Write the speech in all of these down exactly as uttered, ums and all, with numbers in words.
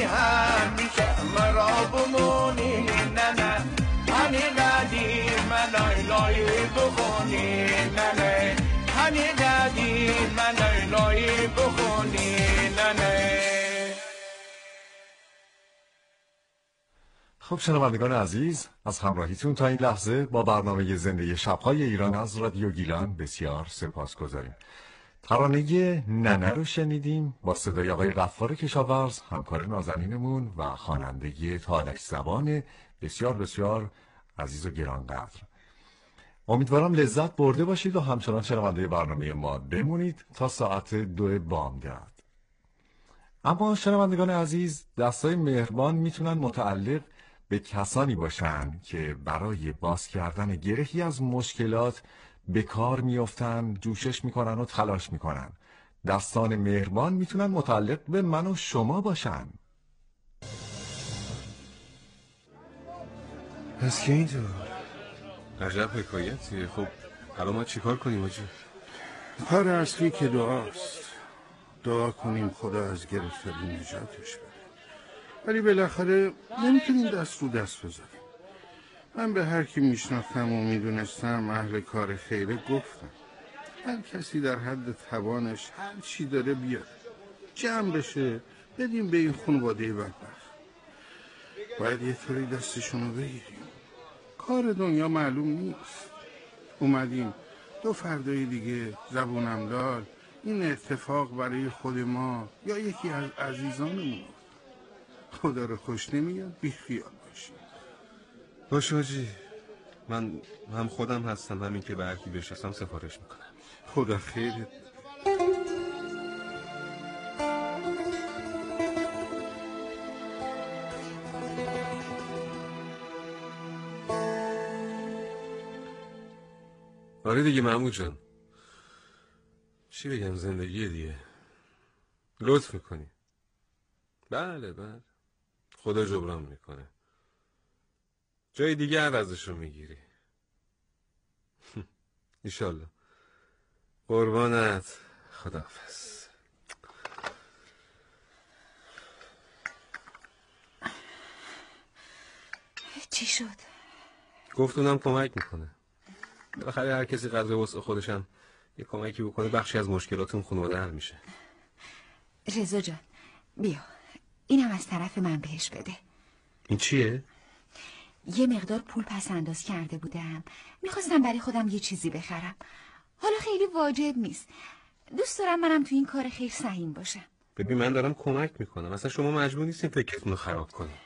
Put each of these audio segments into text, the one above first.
همیشه مرا بمونی نه نه هنی ندی من لای بخونی نه نه هنی ندی من لای بخونی نه نه. خب شنوندگان عزیز، از همراهیتون تا این لحظه با برنامه زنده شب‌های ایران از رادیو گیلان بسیار سپاسگزاریم. ترانه ننه رو شنیدیم با صدای آقای غفار کشاورز، همکار نازنینمون و خواننده تالک زبان بسیار بسیار عزیز و گرانقدر. امیدوارم لذت برده باشید و همچنان شنونده برنامه ما بمونید تا ساعت دو بامداد. اما شنوندگان عزیز، دستای مهربان میتونن متعلق به کسانی باشن که برای باز کردن گرهی از مشکلات به کار میافتن، جوشش میکنن و تلاش میکنن. دستان مهربان میتونن متعلق به من و شما باشن. پس که اینطور عجب حکایتیه. خب الان ما چیکار کنیم آجی؟ کار اصلی که دعاست. دعا کنیم خدا از گرفتاری نجاتش بده. ولی بالاخره نمیتونیم دست رو دست بذاریم. من به هر کی میشناختم و میدونستم اهل کار خیره گفتم هر کسی در حد توانش هر چی داره بیاد جمع بشه بدیم به این خانواده بدبخت. باید یه طوری دستشونو بگیریم. کار دنیا معلوم نیست. اومدیم دو فردای دیگه زبونم دار این اتفاق برای خود ما یا یکی از عزیزانمون. خدا رو خوش نمیاد بی خیال باشیم. باش آجی، من هم خودم هستم، همین که به هر کی بشناسم سفارش میکنم. خدا خیرت. آره دیگه محمود جان، چی بگم، زندگیه دیگه. لطف میکنی. بله بله، خدا جبران میکنه. جای دیگه عوضشو میگیری. ایشالله. قربانت. خداحافظ. چی شد؟ گفت اونم کمک میکنه. بالاخره هر کسی قدر وسع خودشم یه کمکی بکنه بخشی از مشکلات اون خانواده حل میشه. رضا جان بیا، اینم از طرف من بهش بده. این چیه؟ یه مقدار پول پس انداز کرده بودم، میخواستم برای خودم یه چیزی بخرم. حالا خیلی واجب نیست، دوست دارم منم تو این کار خیر سهیم باشم. ببین من دارم کمک میکنم، اصلا شما مجبور نیستین فکرتون رو خراب کنین.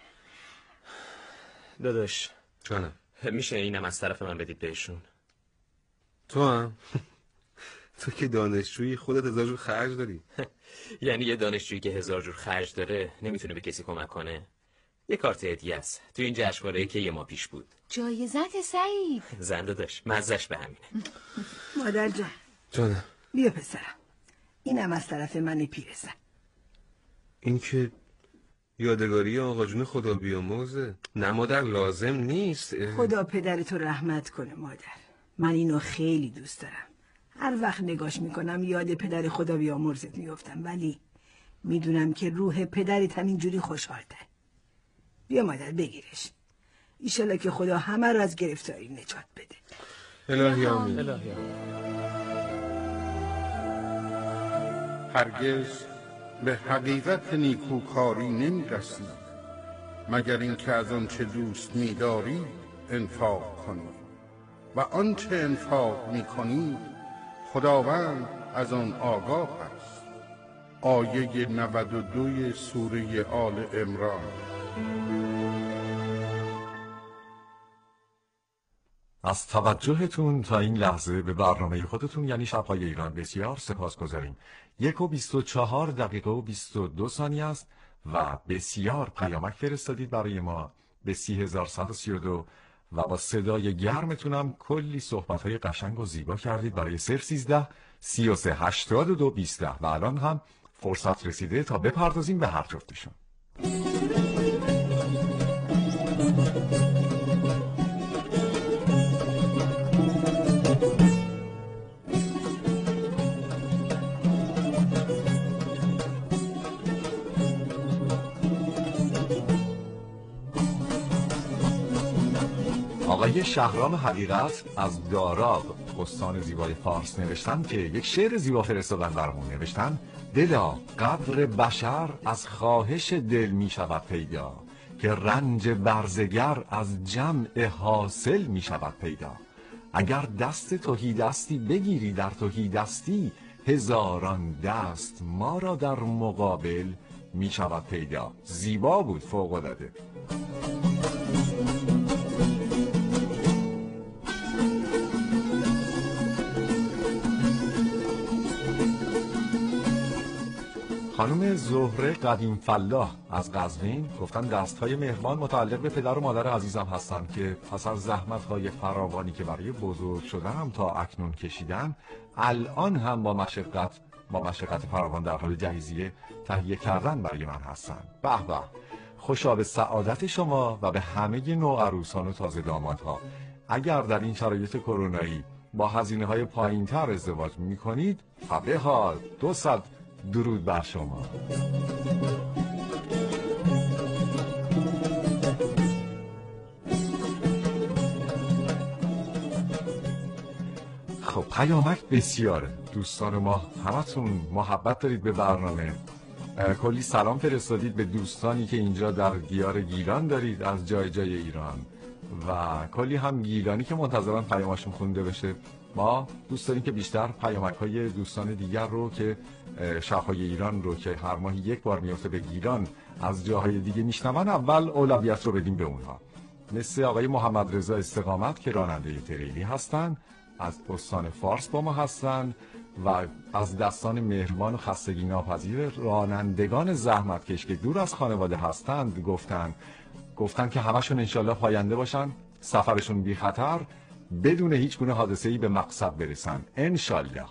داداش جانم، میشه اینم از طرف من بدید بهشون؟ تو هم؟ تو که دانشجویی خودت هزار جور خرج داری. یعنی یه دانشجویی که هزار جور خرج داره نمیتونه به کسی کمک کنه؟ یه کارت هدیه است تو این جشنواره که یه ماه پیش بود. جایزت سعید. زنده داشت، مزهش به همینه. مادر جان. جانم. بیا پسرم، اینم از طرف من پیرزن. این که یادگاری آقا جون خدا بیامرزه. نه مادر لازم نیست. خدا پدرتو رحمت کنه مادر. من اینو خیلی دوست دارم. هر وقت نگاش میکنم یاد پدر خدا بیامرزت میافتم، ولی میدونم که روح پدرت همینجوری خوشحالته. بیا مادر بگیرش. ایشالا که خدا همه رو از گرفتاری نجات بده. الهی آمین. الهی آمین. هرگز به حقیقت نیکوکاری نمی‌رسید مگر اینکه از آنچه دوست می‌داری انفاق کنی و آنچه انفاق می‌کنی خداوند از آن آگاه است. آیه نود و دو سوره آل عمران. از توجهتون تا این لحظه به برنامه خودتون یعنی شب‌های ایران بسیار سپاسگزاریم. یک و بیست و چهار دقیقه و بیست و دو ثانیه است و بسیار پیامک فرستادید برای ما به سی هزار صد و سی و دو و با صدای گرمتونم کلی صحبت‌های قشنگ و زیبا کردید برای صفر سیزده سی و سه هشتاد و دو بیست و الان هم فرصت رسیده تا بپردازیم به هر جفتشون. آقای شهرام حقیقت از داراب استان زیبای فارس نوشتن که یک شعر زیبا فرستادن برامون. نوشتن دلا قدر بشر از خواهش دل می شود پیدا، که رنج برزگر از جمع حاصل می شود پیدا. اگر دست تهی دستی بگیری در تهی دستی، هزاران دست ما را در مقابل می شود پیدا. زیبا بود، فوق العاده. خانم زهره قدیم فلاح از قزوین گفتن دستهای مهربان متعلق به پدر و مادر عزیزم هستند که پس از زحمت‌های فراوانی که برای بزرگ شدنم تا اکنون کشیدن، الان هم با مشقت با مشقت فراوان در حال جهیزیه تهیه کردن برای من هستند. به به، خوشا به سعادت شما و به همه نوعروسان و تازه دامادها. اگر در این شرایط کرونایی با هزینه‌های پایین‌تر ازدواج می‌کنید، به حال دو صد درود بر شما. خب پیامک بسیاره دوستان ما، همتون محبت دارید به برنامه. کلی سلام فرستادید به دوستانی که اینجا در دیار گیلان دارید از جای جای ایران، و کلی هم گیلانی که منتظرن پیامشون خونده بشه. ما دوست داریم که بیشتر پیامک های دوستان دیگر رو که شهرهای ایران رو که هر ماه یک بار میفته به گیلان از جاهای دیگه میشنون، اول اولویت رو بدیم به اونها. مثل آقای محمد رضا استقامت که راننده تریلی هستن، از استان فارس با ما هستن، و از دستان مهربان و خستگی ناپذیر رانندگان زحمتکش که دور از خانواده هستند گفتن گفتن که همشون انشالله پاینده باشن، سفرشون بی خطر، بدون هیچ گونه حادثه‌ای به مقصد برسن انشالله.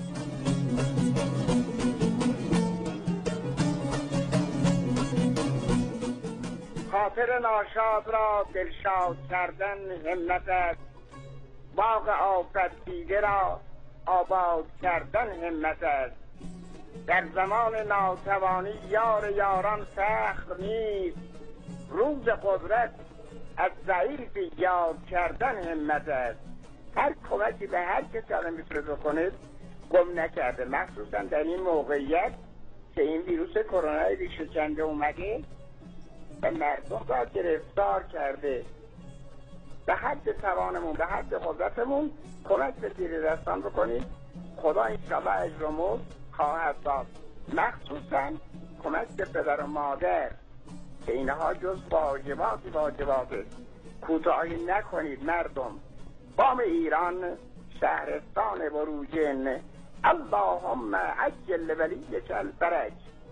خاطر ناشاد را دلشاد کردن همت است، باغ آفت دیده را آباد کردن همت است. در زمان ناتوانی یار یاران سخت نیست، روز قدرت از ضعیف یاد کردن همت است. هر کمکی به هر کسی آدم میتونه بکنه گم نکرده، مخصوصا در این موقعیت که این ویروس کرونا ریشه‌کنده اومده و مردم را گرفتار کرده. به حد توانمون، به حد قدرتمون کمک به زیر دستان بکنید. خدا انشاءالله اجرمون خواهد داد، مخصوصا کمک به پدر و مادر که اینها جز واجباتی واجباته. کوتاهی نکنید مردم. بام ایران شهرستان بروجین، اللهم عجل ولیک الفرج.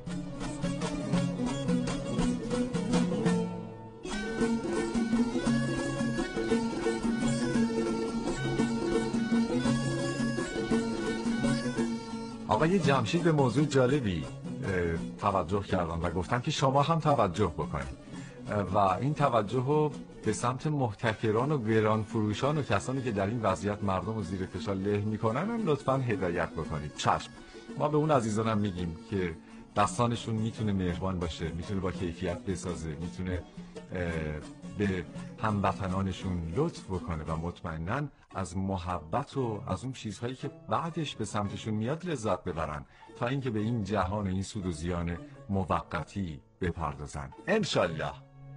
آقای جمشید به موضوع جالبی توجه کردن و گفتن که شما هم توجه بکنید و این توجه رو به سمت محتکران و گران فروشان و کسانی که در این وضعیت مردم رو زیر فشار له میکنن هم لطفاً هدایت بکنید. چشم، ما به اون عزیزانم میگیم که دستانشون میتونه مهربان باشه، میتونه با کیفیت بسازه، میتونه به هموطنانشون لطف بکنه و مطمئناً از محبت و از اون چیزهایی که بعدش به سمتشون میاد لذت ببرن، تا اینکه به این جهان این سود و زیان موقتی بپردازن انشالله.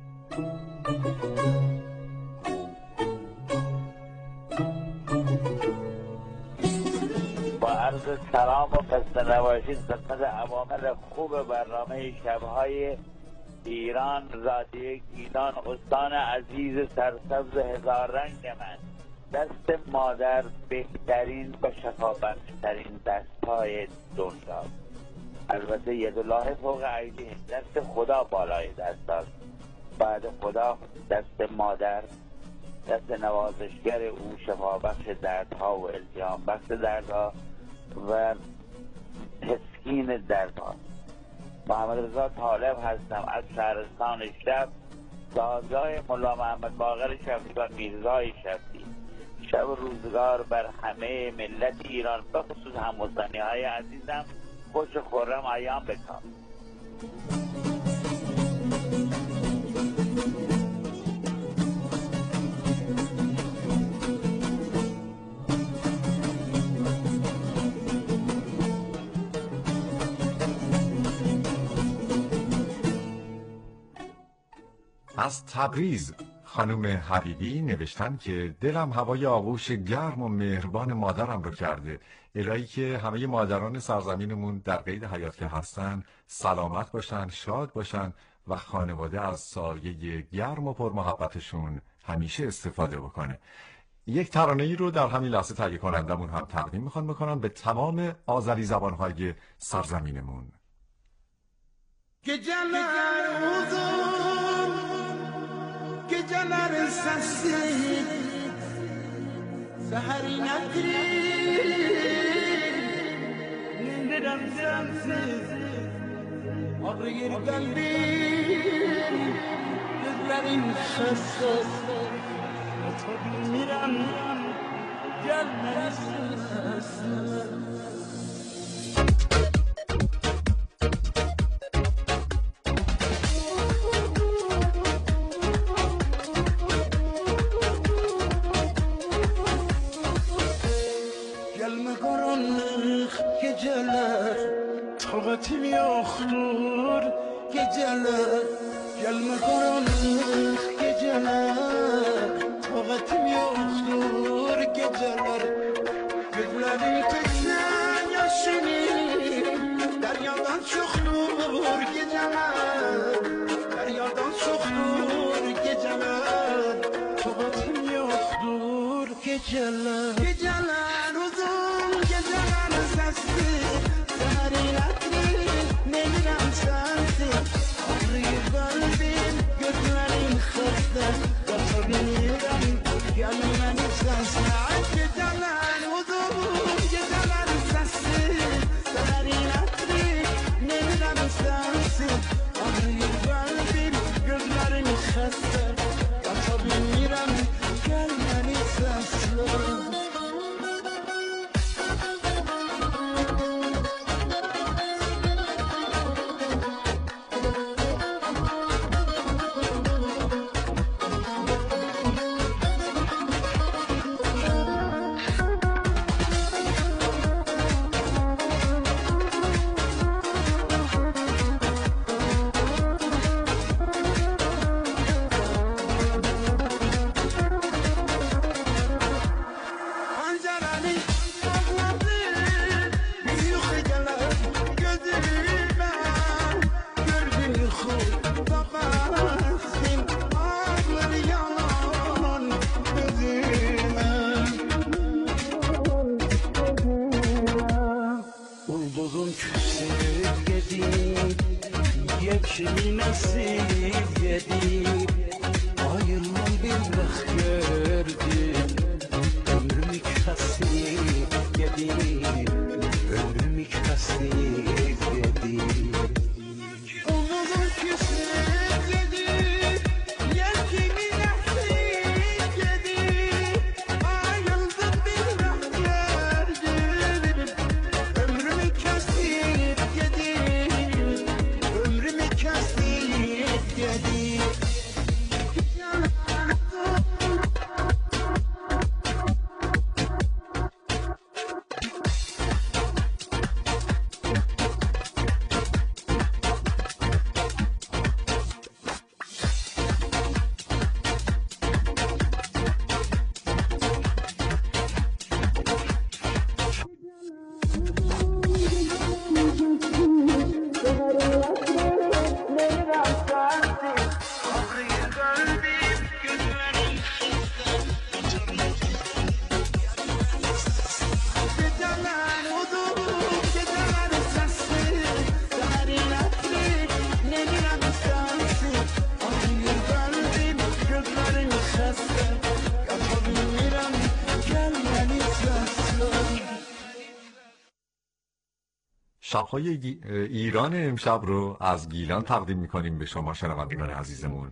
با عرض سلام و خسته نباشید خدمت عوامل خوب برنامه شبهای ایران رادیو گیلان، استان عزیز سرسبز هزار رنگ من. دست مادر بهترین و شفابخشترین دستهای دنیا، البته یدالله فوق ایدیهم، دست خدا بالای دست است. بعد خدا دست مادر، دست نوازشگر او، شفابخش دردها و التیام بخش دردها و تسکین دردها. محمد رضا طالب هستم از شهرستان شب، دادگاه ملا محمد باقر شفتی و میرزای شفتی. شب روزگار بر همه ملت ایران، به خصوص هموطنی های عزیزم، خوش خورم ایام بکام. از تبریز خانم حبیبی نوشتن که دلم هوای آغوش گرم و مهربان مادرم رو کرده. الهی که همه مادران سرزمینمون در قید حیات که هستن سلامت باشن، شاد باشن و خانواده از سایه گرم و پرمحبتشون همیشه استفاده بکنه. یک ترانه ای رو در همین لحظه تهیه کنندمون هم تقدیم میخوان بکنن به تمام آذری زبانهای سرزمینمون. Geceler uzun, geceler sessiz, seherin ettirir, nindirem sensiz, ağrıyor kalbim, gözlerim sessiz, bilmirem, gelme sessiz. Geceler tavatim yoktur, geceler gelme karanlık, geceler tavatim yoktur, geceler gözlerin kışlar yaşını deryadan çoktur, geceler deryadan çoktur, geceler tavatim yoktur, geceler geceler uzun, geceler sessiz, seherin ettirir, nedirem sensiz, ağrıyor kalbim, gözlerim hasta, kaçabilirim, gelmeni sensiz. Geceler uzun, geceler sessiz, seherin ettirir, nedirem sensiz, ağrıyor kalbim, gözlerim hasta, kaçabilirim, gelmeni sensiz. شب‌های ایران امشب رو از گیلان تقدیم می‌کنیم به شما شنوندگان عزیزمون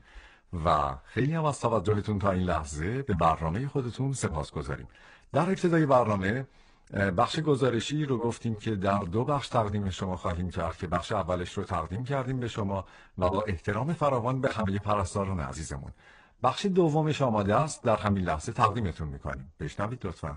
و خیلی هم از توجهتون تا این لحظه به برنامه خودتون سپاسگزاریم. در ابتدای برنامه بخش گزارشی رو گفتیم که در دو بخش تقدیم شما خواهیم کرد که بخش اولش رو تقدیم کردیم به شما و با احترام فراوان به همه پرستاران عزیزمون. بخش دومش آماده است، در همین لحظه تقدیمتون می‌کنیم. بشنوید لطفاً.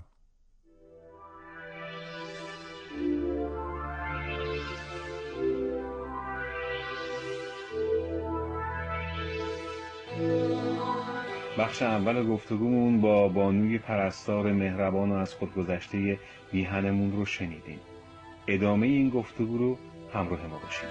بخش اول گفتگومون با بانوی پرستار مهربان و از خودگذشته میهنمون رو شنیدیم. ادامه این گفتگو رو همراه ما باشید.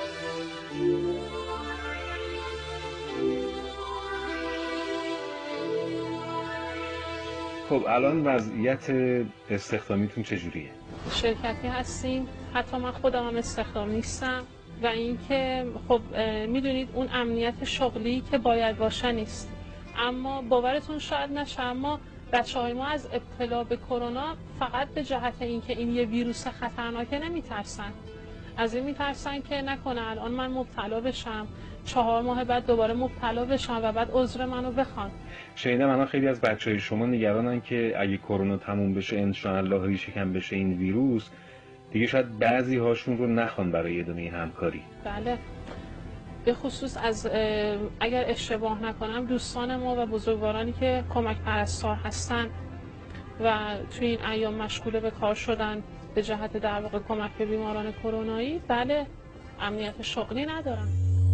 خب الان وضعیت استخدامیتون چجوریه؟ شرکتی هستیم، حتی من خودم هم استخدام نیستم و اینکه خب میدونید اون امنیت شغلی که باید باشه نیست. اما باورتون شاید نشه، اما بچه‌های ما از ابتلا به کرونا فقط به جهت اینکه این یه ویروس خطرناکه نمیترسن. از این میترسن که نکنه الان من مبتلا بشم، چهار ماه بعد دوباره مبتلا بشم و بعد عذر منو بخوان. شنیدم الان خیلی از بچه‌های شما نگرانن که اگه کرونا تموم بشه انشاءالله ریشه کم بشه این ویروس، دیگه شاید بعضی هاشون رو نخوان برای یه دونه همکاری. بله، به خصوص از اگر اشتباه نکنم دوستان ما و بزرگوارانی که کمک پرستار هستن و توی این ایام مشغول به کار شدن به جهت در واقع کمک به بیماران کرونایی، بله امنیت شغلی ندارن.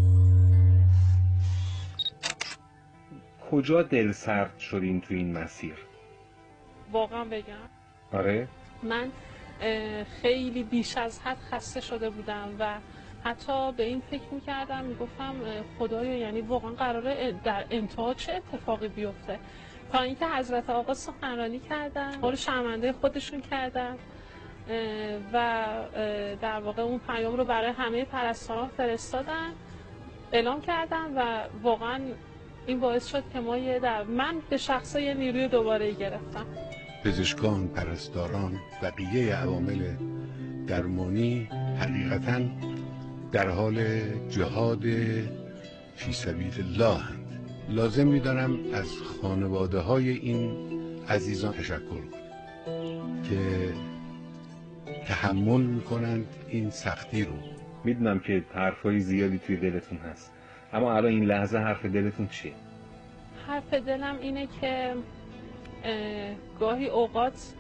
کجا دل سرد شدین تو این مسیر؟ واقعا بگم آره من خیلی بیش از حد خسته شده بودم و حتی به این فکر میکردم، میگفتم خدایا یعنی واقعا قراره در انتها چه اتفاقی بیفته، تا اینکه حضرت آقا سخنرانی کردن، قول شرمنده خودشون کردن و در واقع اون پیام رو برای همه پرستاران فرستادن، اعلام کردن و واقعا این باعث شد که ما یه در من به شخصا یه نیروی دوباره گرفتم. پزشکان، پرستاران، بقیه عوامل درمانی حقیقتاً در حال جهاد فی سبیل الله هستند. لازم می‌دانم از خانواده های این عزیزان تشکر کنم که تحمل می‌کنند این سختی رو. میدونم که حرفای زیادی توی دلتون هست، اما الان این لحظه حرف دلتون چیه؟ حرف دلم اینه که گاهی اوقات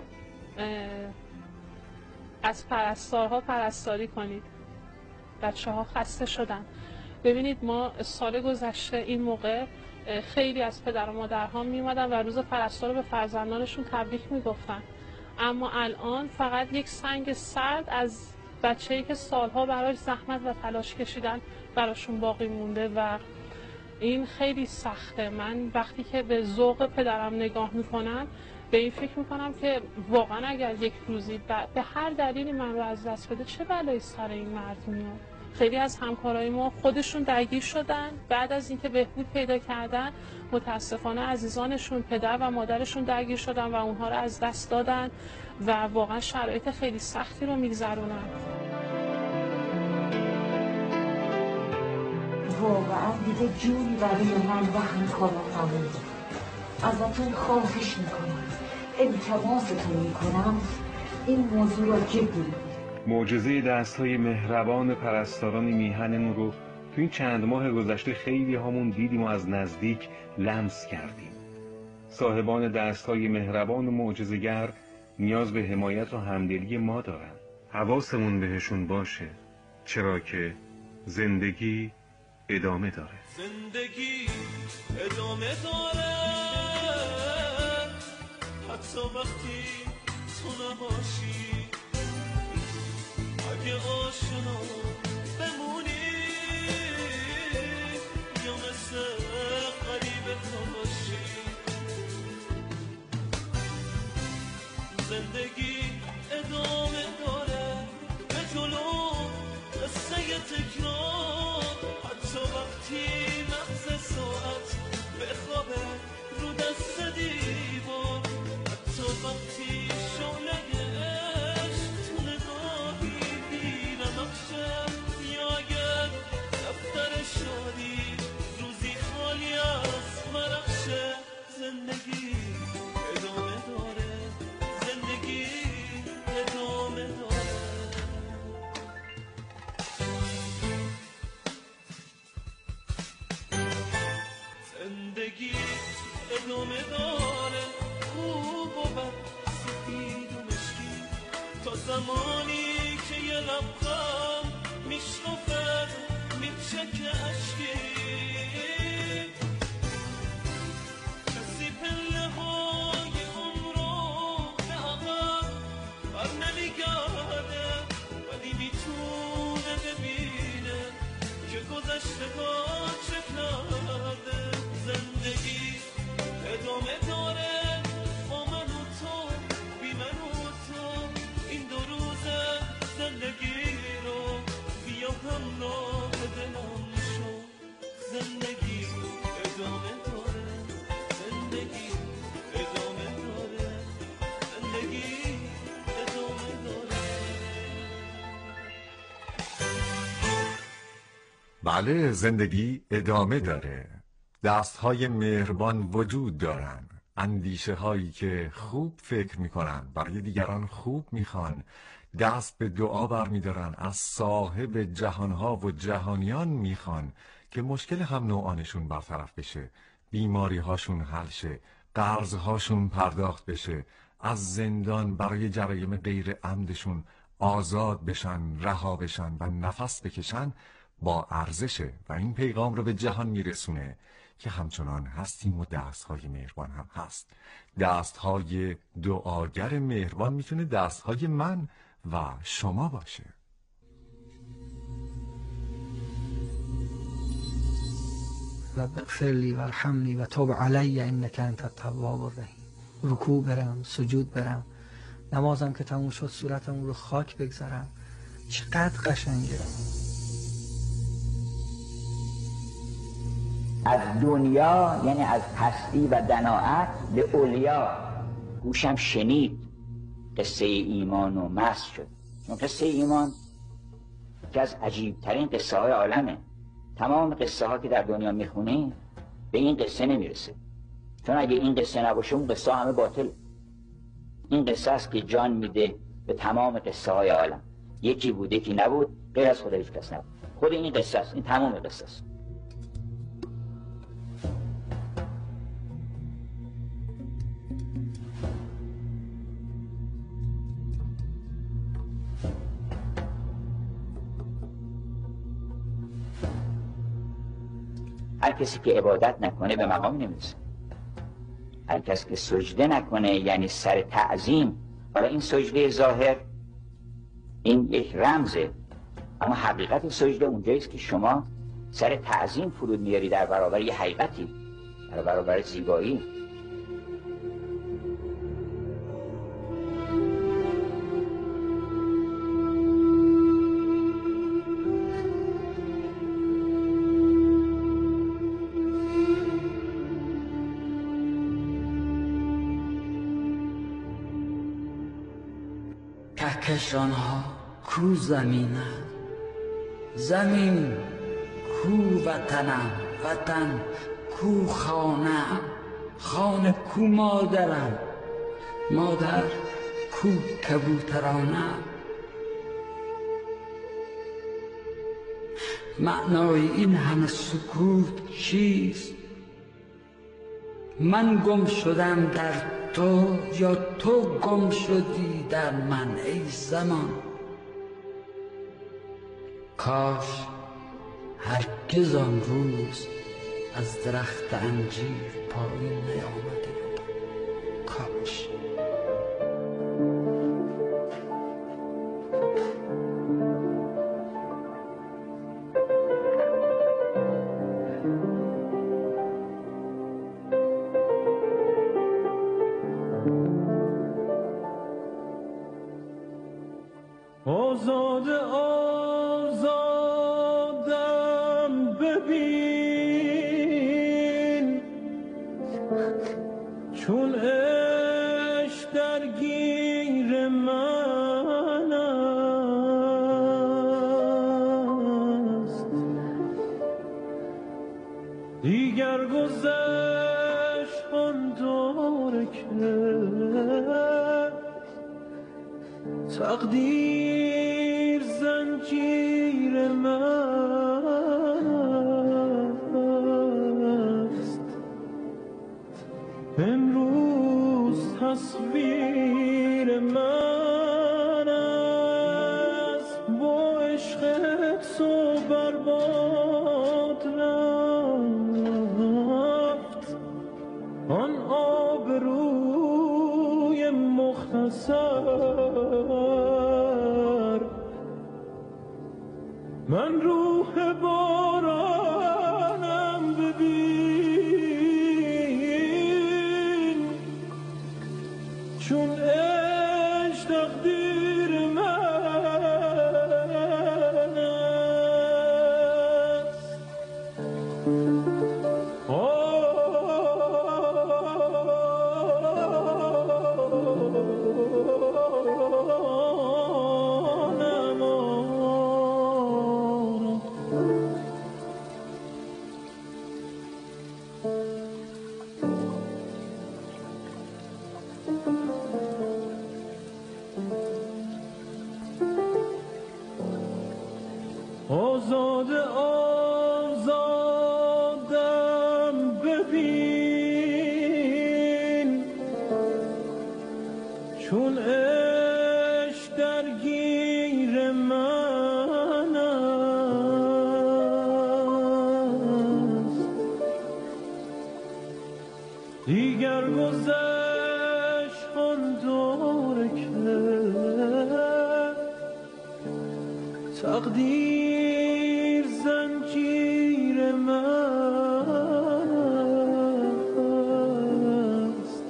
از پرستارها پرستاری کنید. بچه ها خسته شدن. ببینید ما سال گذشته این موقع خیلی از پدر و مادرها می اومدن و روز پرستار رو به فرزندانشون تبریک می گفتن، اما الان فقط یک سنگ سرد از بچه‌ای که سالها براش زحمت و تلاش کشیدن براشون باقی مونده و این خیلی سخته. من وقتی که به ذوق پدرم نگاه میکنم به این فکر میکنم که واقعا اگر یک روزی به هر دلیلی من رو از دست بده چه بلایی سر این مرد میاد. خیلی از همکارای ما خودشون درگیر شدن، بعد از اینکه بهبود پیدا کردن متاسفانه عزیزانشون پدر و مادرشون درگیر شدن و اونها رو از دست دادن و واقعا شرایط خیلی سختی رو میگذرونن. واقعا دیگه جوری برای من وقت میکنم تموم. ازتون خواهش میکنم، التماستون میکنم این موضوع را جدی. معجزه دست‌های مهربان پرستاران میهنمون رو تو این چند ماه گذشته خیلی هامون دیدیم و از نزدیک لمس کردیم. صاحبان دست‌های مهربان و معجزه‌گر نیاز به حمایت و همدلی ما دارن. حواسمون بهشون باشه، چرا که زندگی ادامه داره. زندگی ادامه داره حتی وقتی تو نباشی. اگه آشنا بمونی یا مثل قریب تو باشی. زندگی ادامه داره به جلو قصه تکرار حتی وقتی مغز ساعت بخوابه رو دست دیوار. حتی وقتی شعله عشق تو نگاهی میره نقشه یا اگر دفتر شادی روزی خالی از مرخشه. زندگی ادامه داره، زندگی ادامه داره. زندگی ادامه داره خوب و بد سفید و مشکی تا زمانی که یه لبخند میشنفد میچکه اشکی. بله، زندگی ادامه داره. دستهای مهربان وجود دارن، اندیشه هایی که خوب فکر میکنن، برای دیگران خوب میخوان، دست به دعا برمیدارن، از صاحب جهانها و جهانیان میخوان که مشکل هم نوعانشون برطرف بشه، بیماری هاشون حل شه، قرض هاشون پرداخت بشه، از زندان برای جرایم غیر عمدشون آزاد بشن، رها بشن و نفس بکشن، با ارزشه و این پیغام رو به جهان میرسونه که همچنان هستیم و دستهای مهربان هم هست. دستهای دعاگر مهربان میتونه دستهای من و شما باشه. رب اغفر لی و ارحمنی و تب علی انک انت التواب الرحیم. رکوع برم، سجود برم، نمازم که تموم شد صورتم رو خاک بگذارم. چقدر قشنگه. از دنیا یعنی از پستی و دناعت به اولیا. گوشم شنید قصه ایمان و مست شد. چون قصه ایمان که از عجیبترین قصه های عالمه. تمام قصه ها که در دنیا میخونی به این قصه نمیرسه، چون اگه این قصه نباشه اون قصه همه باطل. این قصه است که جان میده به تمام قصه های عالم. یکی بود یکی نبود، غیر از خدا هیچ کس نبود. خود این قصه است، این تمام قصه است. هر کسی که عبادت نکنه به مقامی نمیرسه. هر کسی که سجده نکنه یعنی سر تعظیم. حالا این سجده ظاهر این یک رمزه، اما حقیقت سجده اونجاییست که شما سر تعظیم فرود میاری در برابر یه حقیقتی، در برابر زیبایی. کهکشان‌ها کو زمینم، زمین کو وطنم، وطن کو خانم، خانه کو مادرم، مادر کو کبوترانم. معنای این همه سکوت چیست؟ من گم شدم در تو یا تو گم شدی در من ای زمان؟ کاش هرگز آن روز از درخت انجیر پایین نیامده. کاش. آزاد آزادم ببین، چون عشق درگیر من است. دیگر گذشت آن داره که تقدیر زنجیر من است. امروز تصویر من است، با عشقت و برباد رفت آن آبروی مختصر. من روح بارانم ببین، چون عشق آزاده آزادم ببین چون عشق درگیر من است دیگر گذشت آن دور که تقدیر زنجیر من است.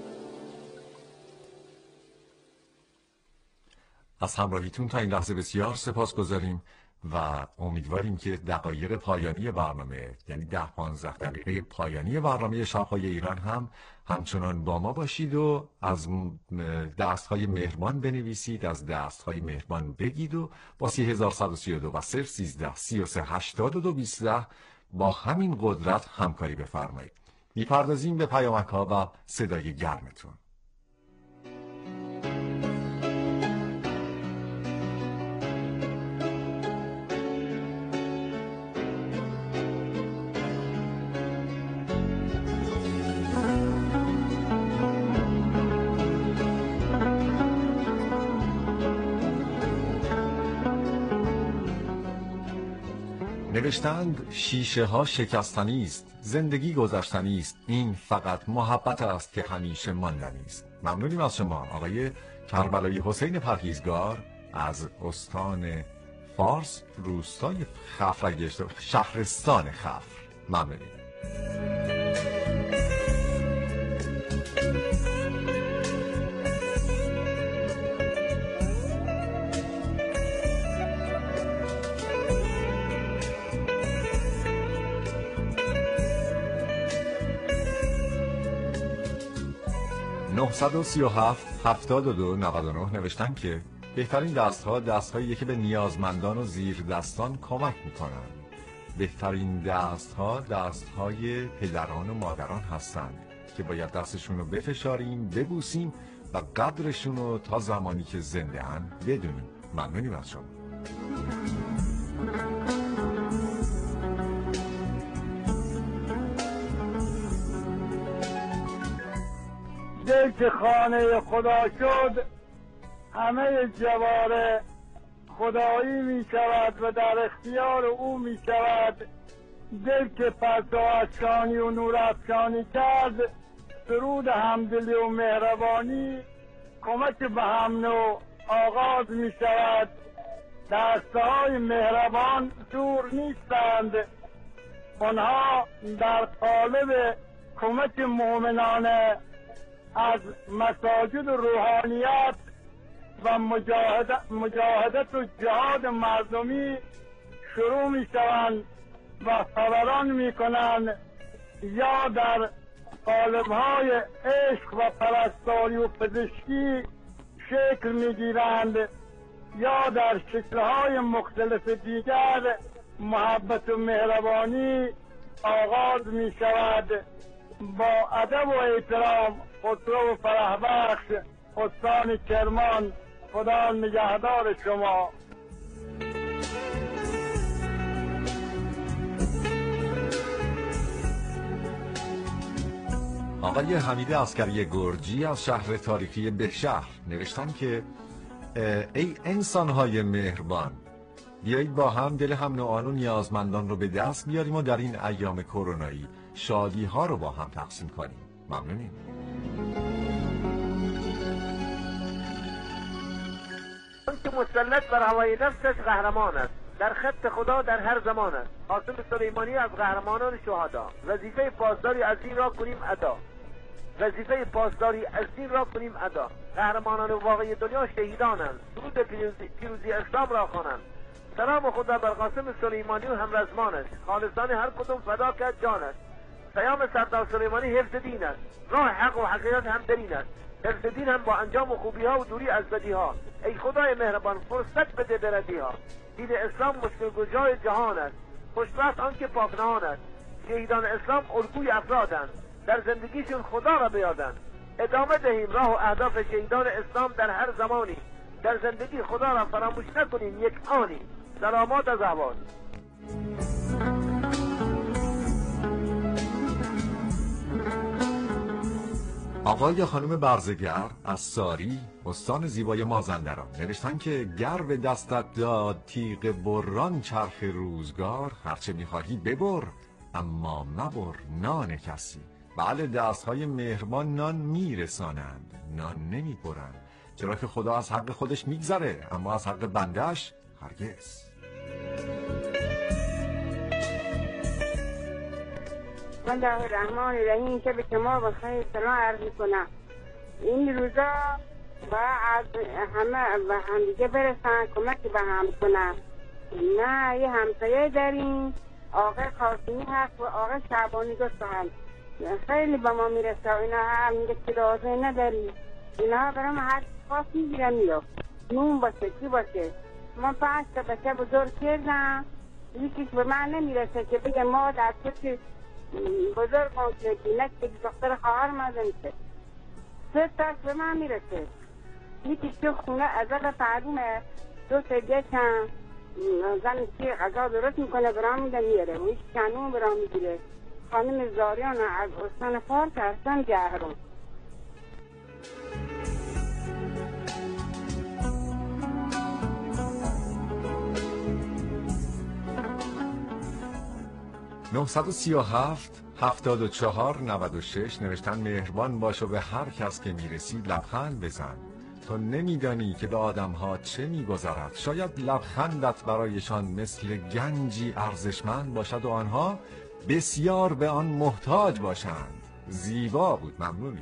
از همراهیتون تا این لحظه بسیار سپاسگزاریم و امیدواریم که دقایق پایانی برنامه، یعنی ده پانزده دقیقه پایانی برنامه شب‌های ایران هم همچنان با ما باشید و از دست‌های مهربان بنویسید، از دست‌های مهربان بگید و با سی هزار صد و سی و دو و صفر سیزده سی و سه هشتاد و دو بیسته با همین قدرت همکاری بفرمایید. می‌پردازیم به پیامک‌ها و صدای گرمتون. نوشتند شیشه ها شکستنی است، زندگی گذشتنی است، این فقط محبت است که همیشه ماندنی است. ممنونیم از شما آقای کربلایی حسین پرهیزگار از استان فارس، روستای خفر، شهرستان خفر. ممنونیم. نه سه هفت هفتاد و دو نود و نه نوشتن که بهترین دستها دستهایی که به نیازمندان و زیر دستان کمک میکنن. بهترین دستها دستهای پدران و مادران هستند که باید دستشون رو بفشاریم، ببوسیم و قدرشون رو تا زمانی که زنده ان بدونیم. ممنونیم از شما. دل که خانه خدا شد همه جواره خدایی می شود و در اختیار او می شود. دل که پرتو افشانی و نور افشانی کرد، سرود همدلی و مهربانی کمک به هم نوع آغاز می شود. دستهای مهربان دور نیستند، آنها در قالب کمک مؤمنانه از مساجد و روحانیت و مجاهدت, مجاهدت و جهاد مردمی شروع می شوند و فوران می کنند، یا در قالب‌های عشق و پرستاری و پزشکی شکل می گیرند، یا در شکل‌های مختلف دیگر محبت و مهربانی آغاز می شود. با ادب و احترام خسرو و فرحبخش استان کرمان، خدا نگهدار شما. آقای حمید عسکری گرجی از شهر تاریخی بهشهر نوشتن که ای انسان‌های مهربان، بیایید با هم دل هم نوعان و نیازمندان رو به دست بیاریم و در این ایام کرونایی شادی ها رو با هم تقسیم کنیم. ممنونیم. اون که مسلط بر هوای نفسش قهرمان است، در خط خدا در هر زمان است. قاسم سلیمانی از قهرمانان شهدا. وظیفه پاسداری از دین را کنیم ادا، وظیفه پاسداری از دین را کنیم ادا. قهرمانان واقعی دنیا شهیدانند، درود پیروزی, پیروزی اسلام را خوانند. سلام خدا بر قاسم سلیمانی و همرزمانش، خالصان هر کدوم فدا کرد جانش. پیام سردار سلیمانی حفظ دین است، راه حق و حقیقت هم در این است. حفظ دین هم با انجام و خوبی ها و دوری از بدی ها. ای خدای مهربان فرصت بده به ردی ها. دین اسلام مشکل گشای جهان است، خوشبخت آن که پاکنهان است. شهیدان اسلام الگوی افرادند، در زندگیشون خدا را بیادند. ادامه دهیم راه و اهداف شهیدان اسلام در هر زمانی. در زندگی خدا را فراموش نکنیم، یک آنی. سلامات از احوال. آقای خانم برزگر از ساری، استان زیبای مازندران، نوشتن که گر به دستت داد تیغ بران چرخ روزگار، هرچه میخواهی ببر اما مبر نان کسی. بله، دستهای مهربان نان میرسانند، نان نمیبرند، چرا که خدا از حق خودش میگذره اما از حق بندهش هرگز. من در رحمان رحیم که به شما بخیر سلام عرض کنم. این روزا با از همه به هم دیگه برسن، کمک به هم کنم. نه یه همسایه داریم، آقای قاسمی هست و آقای شعبانی دوست هم خیلی به ما میرسه. اینا هم میگه که لازم نداری، اینا برام هر خاص میگیرن میاد نون باشه چی باشه. من پنج تا بچه بزرگ کردم، یکیش به من نمیرسه که بگه ما در کسی بزرگ کن که دینک که دختر خواهر مازن که سه تاش به من میرسه. یکیش تو خونه از اقل تعلیمه، دو سه دیشن زن که غذا درست میکنه برام میده میره و ایش کنون برام میگیره. خانم زاریان از استان فارس هستن جهرون. نهصد و سی و هفت هفتاد و چهار نود و شش نوشتن مهربان باش و به هر کس که میرسی لبخند بزن. تو نمیدانی که به آدمها چه میگذرد. شاید لبخندت برایشان مثل گنجی ارزشمند باشد و آنها بسیار به آن محتاج باشند. زیبا بود، ممنونی.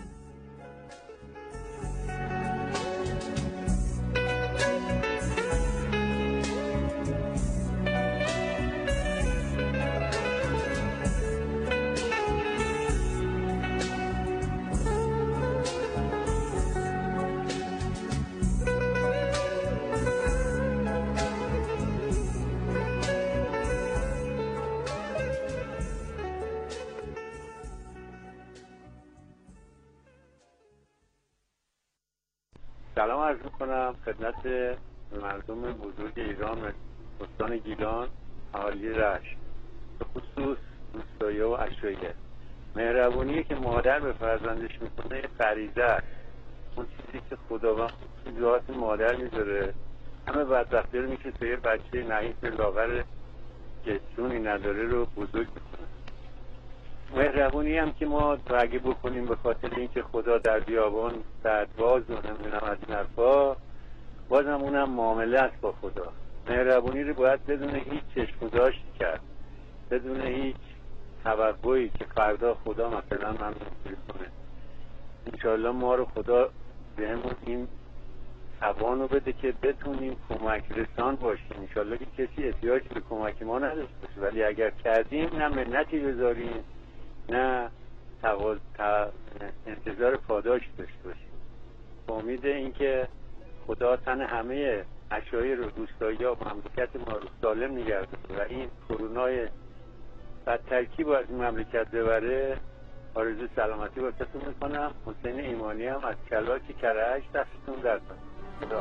سلام عرض میکنم خدمت مردم بزرگ ایران و استان گیلان، اهالی رشت، به خصوص روستایی و اشرایه. مهربونی که مادر به فرزندش میکنه یه غریزه است. اون چیزی که خداوند توی ذات مادر میذاره همه بدبختی رو میکشه یه بچه نحیف لاغر که جونی نداره رو بزرگ میکنه. مهربونی هم که ما اگه بکنیم به خاطر اینکه خدا در بیابان سدباز و نمیدونم از این حرفا، بازم اونم معامله است با خدا. مهربونی رو باید بدون هیچ چشم‌گذاشت کرد، بدون هیچ توقعی که فردا خدا مثلا من رو کنه. انشاءالله ما رو خدا بهمون این توان رو بده که بتونیم کمک رسان باشیم. انشاءالله که کسی احتیاج به کمک ما نداشته باشه، ولی اگر کردیم نه منتی بذاریم نه تقاض انتظار پاداش داشته باشیم. با امید اینکه خدا تن همه اشایر و روستایی و مملکت ما رو سالم نگردونه و این کرونای بدترکیب از این مملکت ببره. آرزو سلامتی واسهتون میکنم. حسین ایمانی هم از کلاک کرهش دستتون درد خدا.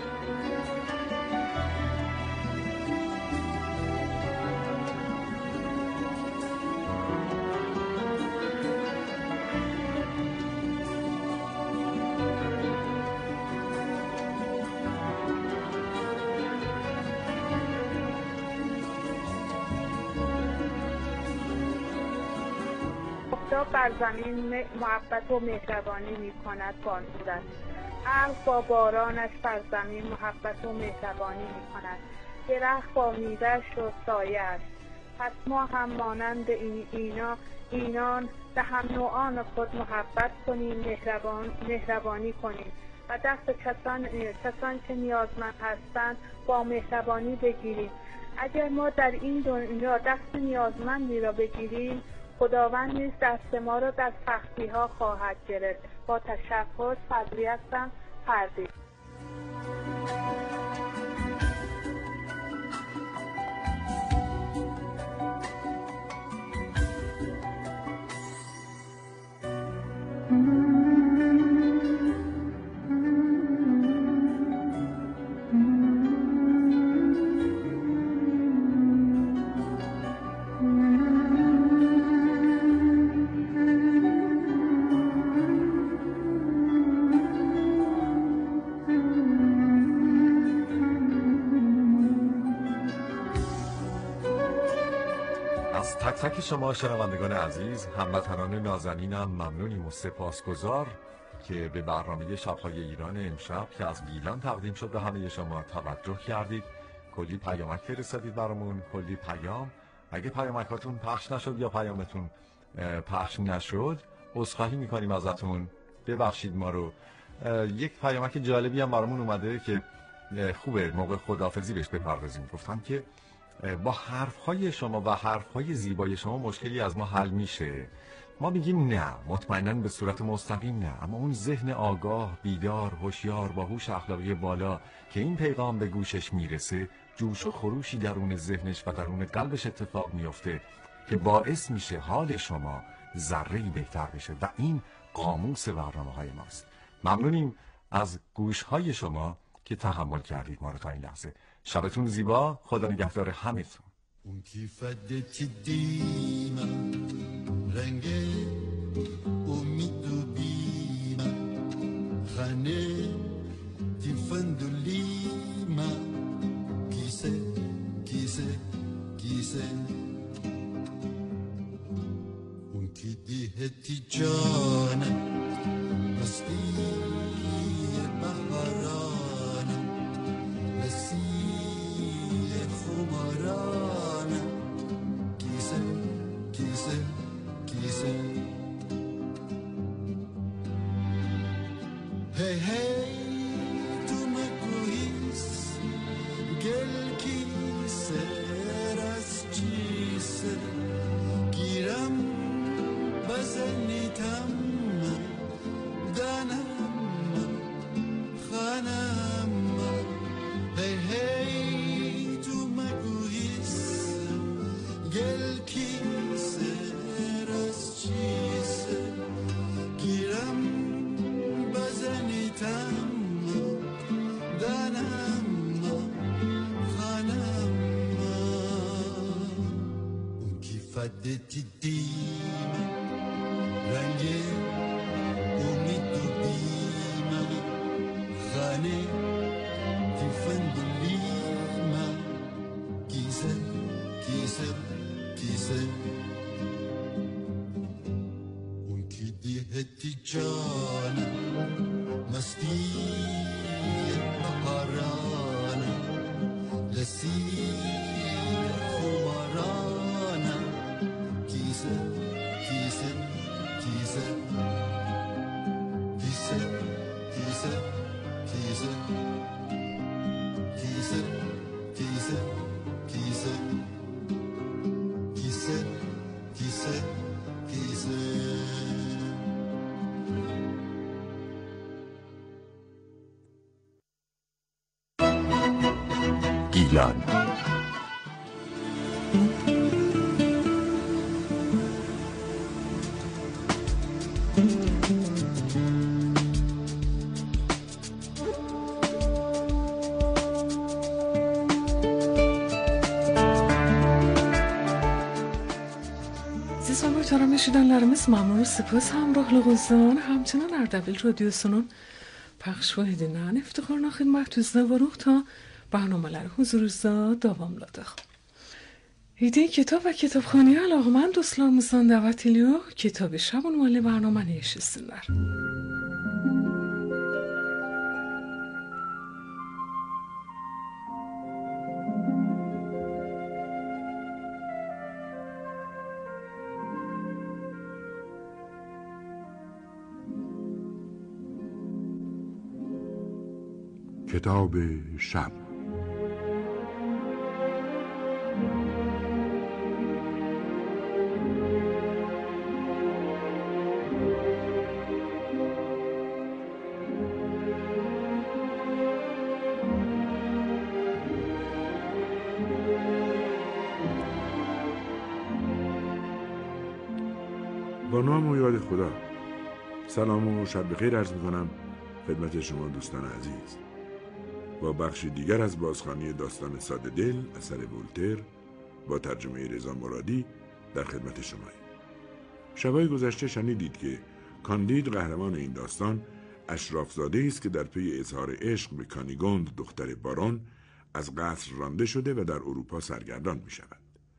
خدا بر زمین محبت و مهربانی می کند با صورت. عرق با بارانش بر زمین محبت و مهربانی می کند. درخت با میوه‌اش و سایه است. پس ما هم مانند این اینا اینان به هم نوعان خود محبت کنیم، مهربان مهربانی کنیم و دست کسان کسان که نیازمند هستند با مهربانی بگیریم. اگر ما در این دنیا دست نیازمندی را بگیریم، خداوند نیز دست ما را در سختی ها خواهد گرفت. با تشکر، صبری هستم، فردی. حمایت شما شنوندگان عزیز، هموطنان نازنینم ممنونیم و سپاسگزار که به برنامه شب‌های ایران امشب که از گیلان تقدیم شد به همه شما توجه کردید. کلی پیامک فرستادید برامون، کلی پیام. اگه پیامکاتون پخش نشد یا پیامتون پخش نشد عذرخواهی میکنیم ازتون، ببخشید ما رو. یک پیامک جالبی هم برامون اومده که خوبه موقع خداحافظی بهش بپردازیم. گفتم که با حرفهای شما و حرفهای زیبای شما مشکلی از ما حل میشه. ما میگیم نه، مطمئناً به صورت مستقیم نه، اما اون ذهن آگاه، بیدار، هوشیار، با هوش اخلاقی بالا که این پیغام به گوشش میرسه، جوش و خروشی درون ذهنش و درون قلبش اتفاق میفته که باعث میشه حال شما ذره‌ای بهتر بشه و این قاموس برنامه‌های ماست. ممنونیم از گوش‌های شما که تحمل کردید ما رو تا این لحظه. شبتون زیبا، خدا نگهدار همتون. اون کی فدت دیما رنگ امید و بیم خانه تی فندولیما کیسه کیسه کیسه اون کی دیهتی جانه مستی بهاران نسی خماران کیسه کیسه کیسه هی هی تو مگویس گل کیسه راز چیسه گیرم بزنیتم دانم خانم هی هی تو مگویس گل کیسه راز چیسه گیرم بزنیتم دانم خانم اون کی فدتی دیم رنگ امید و بیم خانه تی فندولیما کیسه کیسه کیسه اون کی دیهتی جان مستی بهاران لسی خماران کیسه کیسه کیسه کیسه کیسه کیسه کیسه کیسه کیسه کیسه کیسه کیسه گیلان Şidanlarımız mamnun sipos hamroh luguzdan hamçinin Ardabil Radyosu'nun پخش و هدینن افتخارنا خدمت و روح تا برنامه حضورزا davamladık. ایده کتاب و کتابخانه علاقمند dostlarımızdan davet ediyor. Kitabı şabun mali برنامه yaşasınlar. کتاب شب با نام و یاد خدا. سلام و شب بخیر عرض میکنم خدمت شما دوستان عزیز. با بخشی دیگر از بازخوانی داستان ساده دل اثر ولتر با ترجمه رضا مرادی در خدمت شماییم. شبای گذشته شنیدید که کاندید قهرمان این داستان اشرافزاده است که در پی اظهار عشق به کانیگوند دختر بارون از قصر رانده شده و در اروپا سرگردان می شود.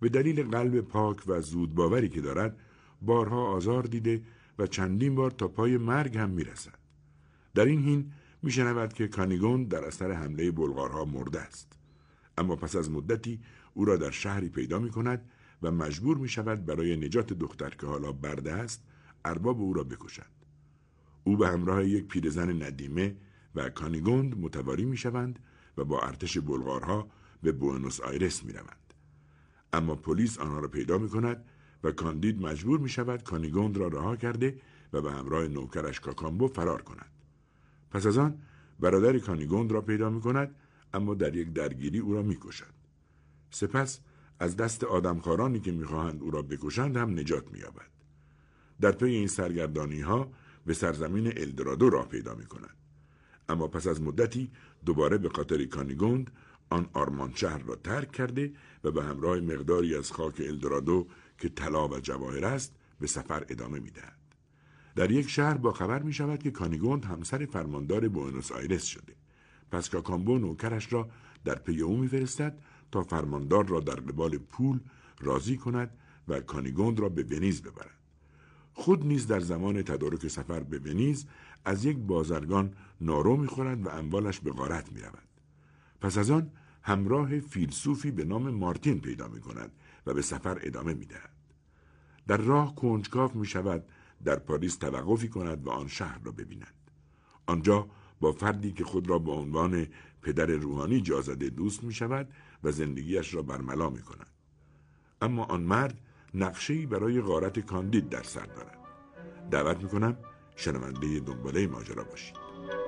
به دلیل قلب پاک و زود باوری که دارد بارها آزار دیده و چندین بار تا پای مرگ هم میرسد. در این حین میشنود که کانیگوند در اثر حمله بلغارها مرده است. اما پس از مدتی او را در شهری پیدا می کند و مجبور می شود برای نجات دختر که حالا برده است ارباب او را بکشد. او به همراه یک پیرزن ندیمه و کانیگوند متواری می شوند و با ارتش بلغارها به بوئنوس آیرس می روند. اما پلیس آنها را پیدا می کند و کاندید مجبور می شود کانیگوند را رها کرده و به همراه نوکرش کاکامبو فرار کند. پس از آن برادر کانیگوند را پیدا می کند اما در یک درگیری او را می کشد. سپس از دست آدمخوارانی که می خواهند او را بکشند هم نجات می یابد. در پی این سرگردانی ها به سرزمین الدورادو راه پیدا می کند. اما پس از مدتی دوباره به خاطر کانیگوند آن آرمان شهر را ترک کرده و به همراه مقداری از خاک الدورادو که طلا و جواهر است به سفر ادامه می دهد. در یک شهر با خبر می شود که کانیگوند همسر فرماندار بوئنوس آیرس شده. پس کاکامبو نوکرش را در پی او می فرستد تا فرماندار را در قبال پول راضی کند و کانیگوند را به ونیز ببرد. خود نیز در زمان تدارک سفر به ونیز از یک بازرگان نارو می خورد و اموالش به غارت می رود. پس از آن همراه فیلسوفی به نام مارتین پیدا می کند و به سفر ادامه می دهد. در راه کنجکاو می شود در پاریس توقفی کند و آن شهر را ببیند. آنجا با فردی که خود را به عنوان پدر روحانی جا زده دوست می شود و زندگیش را برملا می کند. اما آن مرد نقشه‌ای برای غارت کاندید در سر دارد. دعوت می کنم شنونده دنباله ماجرا باشید.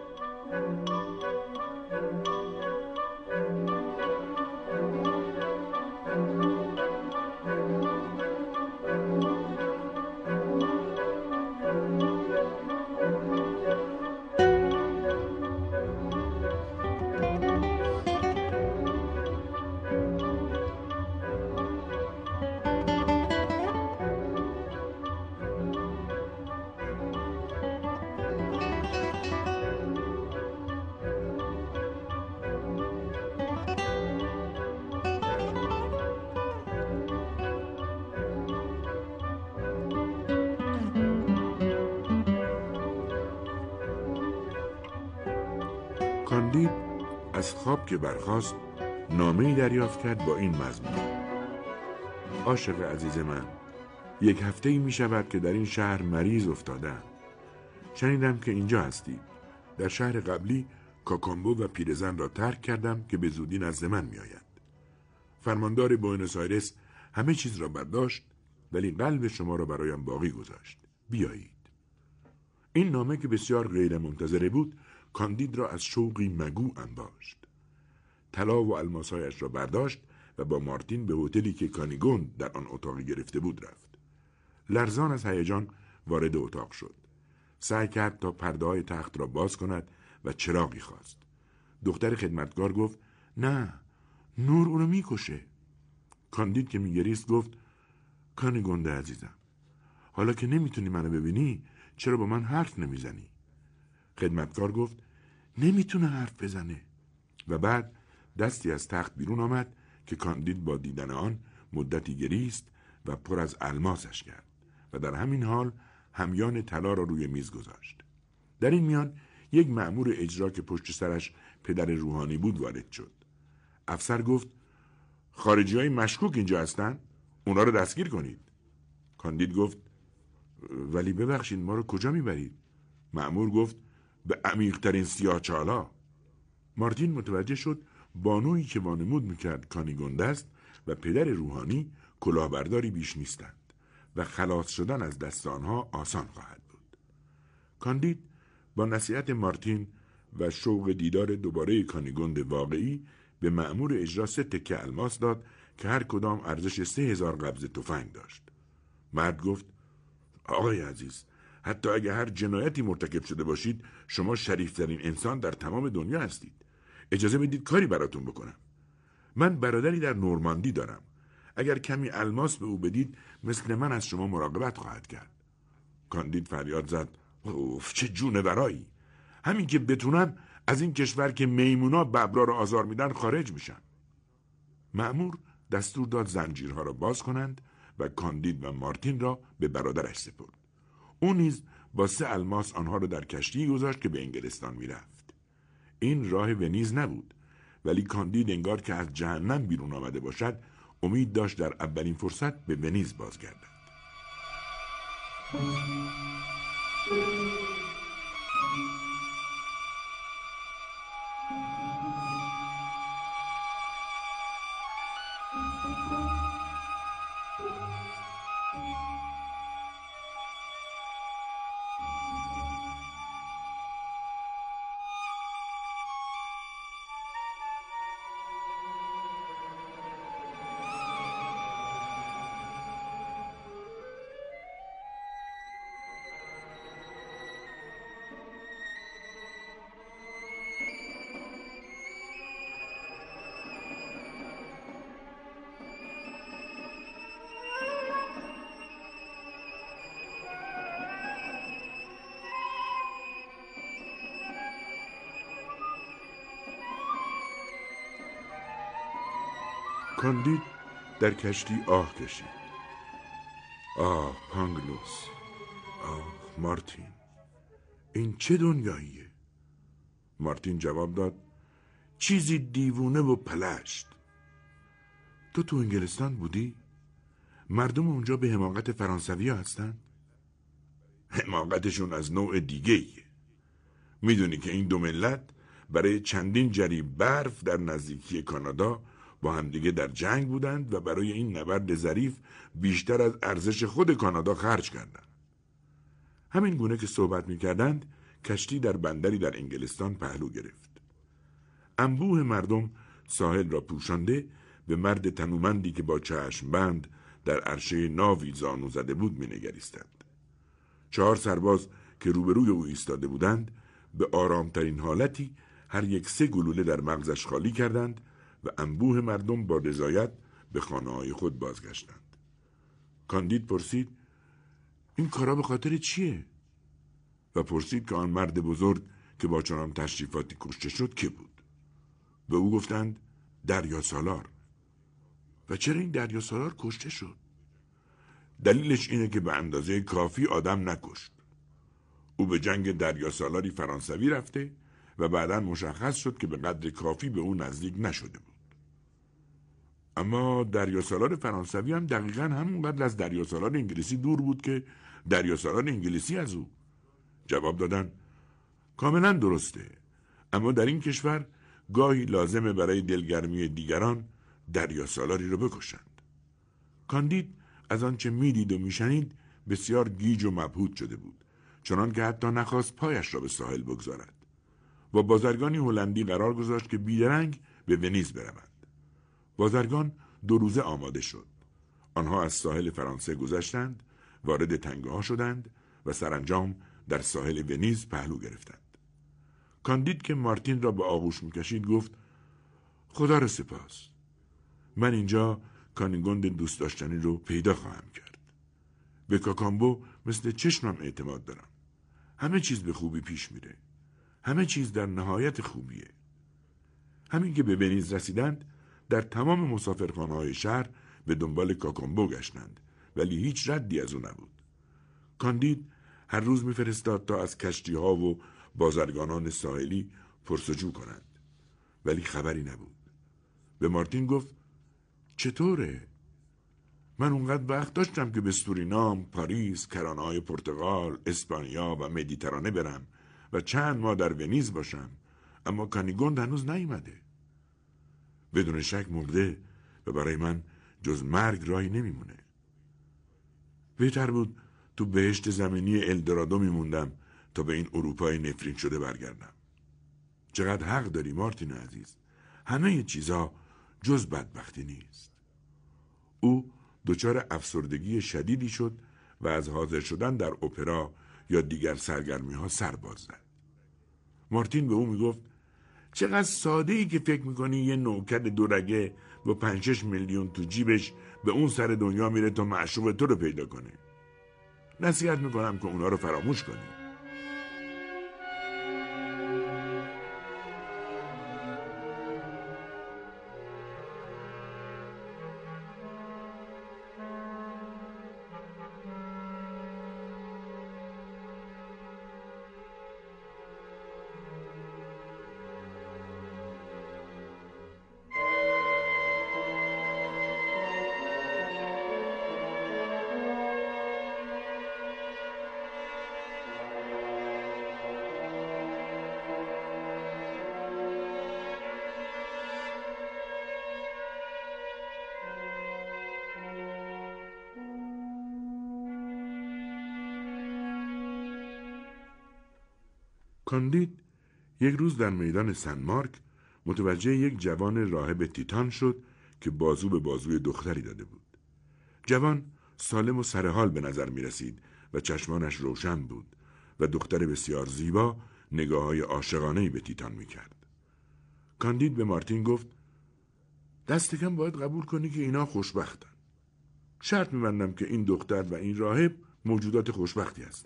کاندید از خواب که برخاست نامه‌ای دریافت کرد با این مضمون: عاشق عزیز من، یک هفته‌ای می شود که در این شهر مریض افتادم. شنیدم که اینجا هستی. در شهر قبلی کاکامبو و پیرزن را ترک کردم که به زودی نزد من می آید. فرماندار بوئنوس آیرس همه چیز را برداشت ولی قلب شما را برایم باقی گذاشت. بیایید. این نامه که بسیار غیر منتظره بود کاندید را از شوقی مگو انباشت. طلا و الماسایش را برداشت و با مارتین به هتلی که کانیگوند در آن اتاقی گرفته بود رفت. لرزان از هیجان وارد اتاق شد. سعی کرد تا پرده‌های تخت را باز کند و چراغی خواست. دختر خدمتکار گفت: نه، نور اونو میکشه. کاندید که میگریست گفت: کانیگوند عزیزم، حالا که نمیتونی منو ببینی چرا با من حرف نمیزنی؟ خدمتکار گفت: نمیتونه حرف بزنه. و بعد دستی از تخت بیرون آمد که کاندید با دیدن آن مدتی گریست و پر از الماسش کرد و در همین حال همیان طلا را روی میز گذاشت. در این میان یک مأمور اجرا که پشت سرش پدر روحانی بود وارد شد. افسر گفت: خارجی‌های مشکوک اینجا هستن؟ اونا رو دستگیر کنید. کاندید گفت: ولی ببخشید ما رو کجا میبرید؟ مأمور گفت: به عمیق‌ترین سیاه‌چالا. مارتین متوجه شد بانویی که وانمود میکرد کانیگوند است و پدر روحانی کلاهبرداری بیش نیستند و خلاص شدن از دست آنها آسان خواهد بود. کاندید با نصیحت مارتین و شوق دیدار دوباره کانیگوند واقعی به مأمور اجرا سه تکه الماس داد که هر کدام ارزش سه هزار قبض تفنگ داشت. مرد گفت: آقای عزیز، حتی اگه هر جنایتی مرتکب شده باشید شما شریفترین انسان در تمام دنیا هستید. اجازه بدید کاری براتون بکنم. من برادری در نورماندی دارم. اگر کمی الماس به او بدید مثل من از شما مراقبت خواهد کرد. کاندید فریاد زد: اوف، چه جونورایی! همین که بتونم از این کشور که میمونا ببرا رو آزار میدن خارج میشم. مأمور دستور داد زنجیرها را باز کنند و کاندید و مارتین را به برادرش سپرد. او نیز با سه الماس آنها را در کشتی گذاشت که به انگلستان میرفت. این راه ونیز نبود، ولی کاندید انگار که از جهنم بیرون آمده باشد امید داشت در اولین فرصت به ونیز بازگردد. کاندید در کشتی آه کشید. آه پانگلوس، آه مارتین، این چه دنیاییه؟ مارتین جواب داد چیزی دیوونه و پلشت. تو تو انگلستان بودی؟ مردم اونجا به حماقت فرانسوی ها هستن؟ حماقتشون از نوع دیگه ایه. میدونی که این دو ملت برای چندین جریب برف در نزدیکی کانادا با همدیگه در جنگ بودند و برای این نبرد ظریف بیشتر از ارزش خود کانادا خرج کردند. همین گونه که صحبت می‌کردند، کشتی در بندری در انگلستان پهلو گرفت. انبوه مردم ساحل را پوشانده به مرد تنومندی که با چشم بند در عرشه ناوی زانو زده بود می‌نگریستند. چهار سرباز که روبروی او ایستاده بودند به آرامترین حالتی هر یک سه گلوله در مغزش خالی کردند و انبوه مردم با رضایت به خانه‌های خود بازگشتند. کاندید پرسید این کارا به خاطر چیه؟ و پرسید که آن مرد بزرگ که با چنان تشریفاتی کشته شد که بود. به او گفتند دریا سالار. و چرا این دریا سالار کشته شد؟ دلیلش اینه که به اندازه کافی آدم نکشت. او به جنگ دریا سالاری فرانسوی رفته و بعداً مشخص شد که به قدر کافی به او نزدیک نشده بود. اما دریاسالار فرانسوی هم دقیقاً همونقدر از دریاسالار انگلیسی دور بود که دریاسالار انگلیسی از او. جواب دادن کاملاً درسته، اما در این کشور گاهی لازمه برای دلگرمی دیگران دریاسالاری رو بکشند. کاندید از آنچه میدید و میشنید بسیار گیج و مبهوت شده بود، چنان که حتی نخواست پایش را به ساحل بگذارد. با بازرگانی هلندی قرار گذاشت که بیدرنگ به ونیز بروند. بازرگان دو روزه آماده شد. آنها از ساحل فرانسه گذشتند، وارد تنگه ها شدند و سرانجام در ساحل ونیز پهلو گرفتند. کاندید که مارتین را به آغوش میکشید گفت خدا را سپاس. من اینجا کانیگوند دوست داشتنی رو پیدا خواهم کرد. به کاکامبو مثل چشمم اعتماد دارم. همه چیز به خوبی پیش میره. همه چیز در نهایت خوبیه. همین که به ونیز رسیدند در تمام مسافرخانه‌های شهر به دنبال کاکامبو گشتند، ولی هیچ ردی از او نبود. کاندید هر روز میفرستاد تا از کشتی‌ها و بازرگانان ساحلی پرسجو کنند، ولی خبری نبود. به مارتین گفت چطوره؟ من اونقدر وقت داشتم که به سورینام، پاریس، کرانه‌های پرتغال، اسپانیا و مدیترانه برم و چند ماه در ونیز باشم، اما کانیگوند هنوز نیامده. بدون شک مرده و برای من جز مرگ راهی نمیمونه. بهتر بود تو بهشت زمینی الدورادو میموندم تا به این اروپای نفرین شده برگردم. چقدر حق داری مارتین عزیز، همه چیزها جز بدبختی نیست. او دچار افسردگی شدیدی شد و از حاضر شدن در اپرا یا دیگر سرگرمی ها سر باز زد. مارتین به او میگفت چقدر ساده ای که فکر میکنی یه نوکر دورگه با پنج شش میلیون تو جیبش به اون سر دنیا میره تا معشوق تو رو پیدا کنه. نصیحت میکنم که اونا رو فراموش کنی. کاندید یک روز در میدان سن مارک متوجه یک جوان راهب تیتان شد که بازو به بازوی دختری داده بود. جوان سالم و سرحال به نظر می رسید و چشمانش روشن بود و دختر بسیار زیبا نگاه‌های عاشقانه‌ای به تیتان می کرد. کاندید به مارتین گفت دست کم باید قبول کنی که اینا خوشبختن. شرط می‌بندم که این دختر و این راهب موجودات خوشبختی هستن.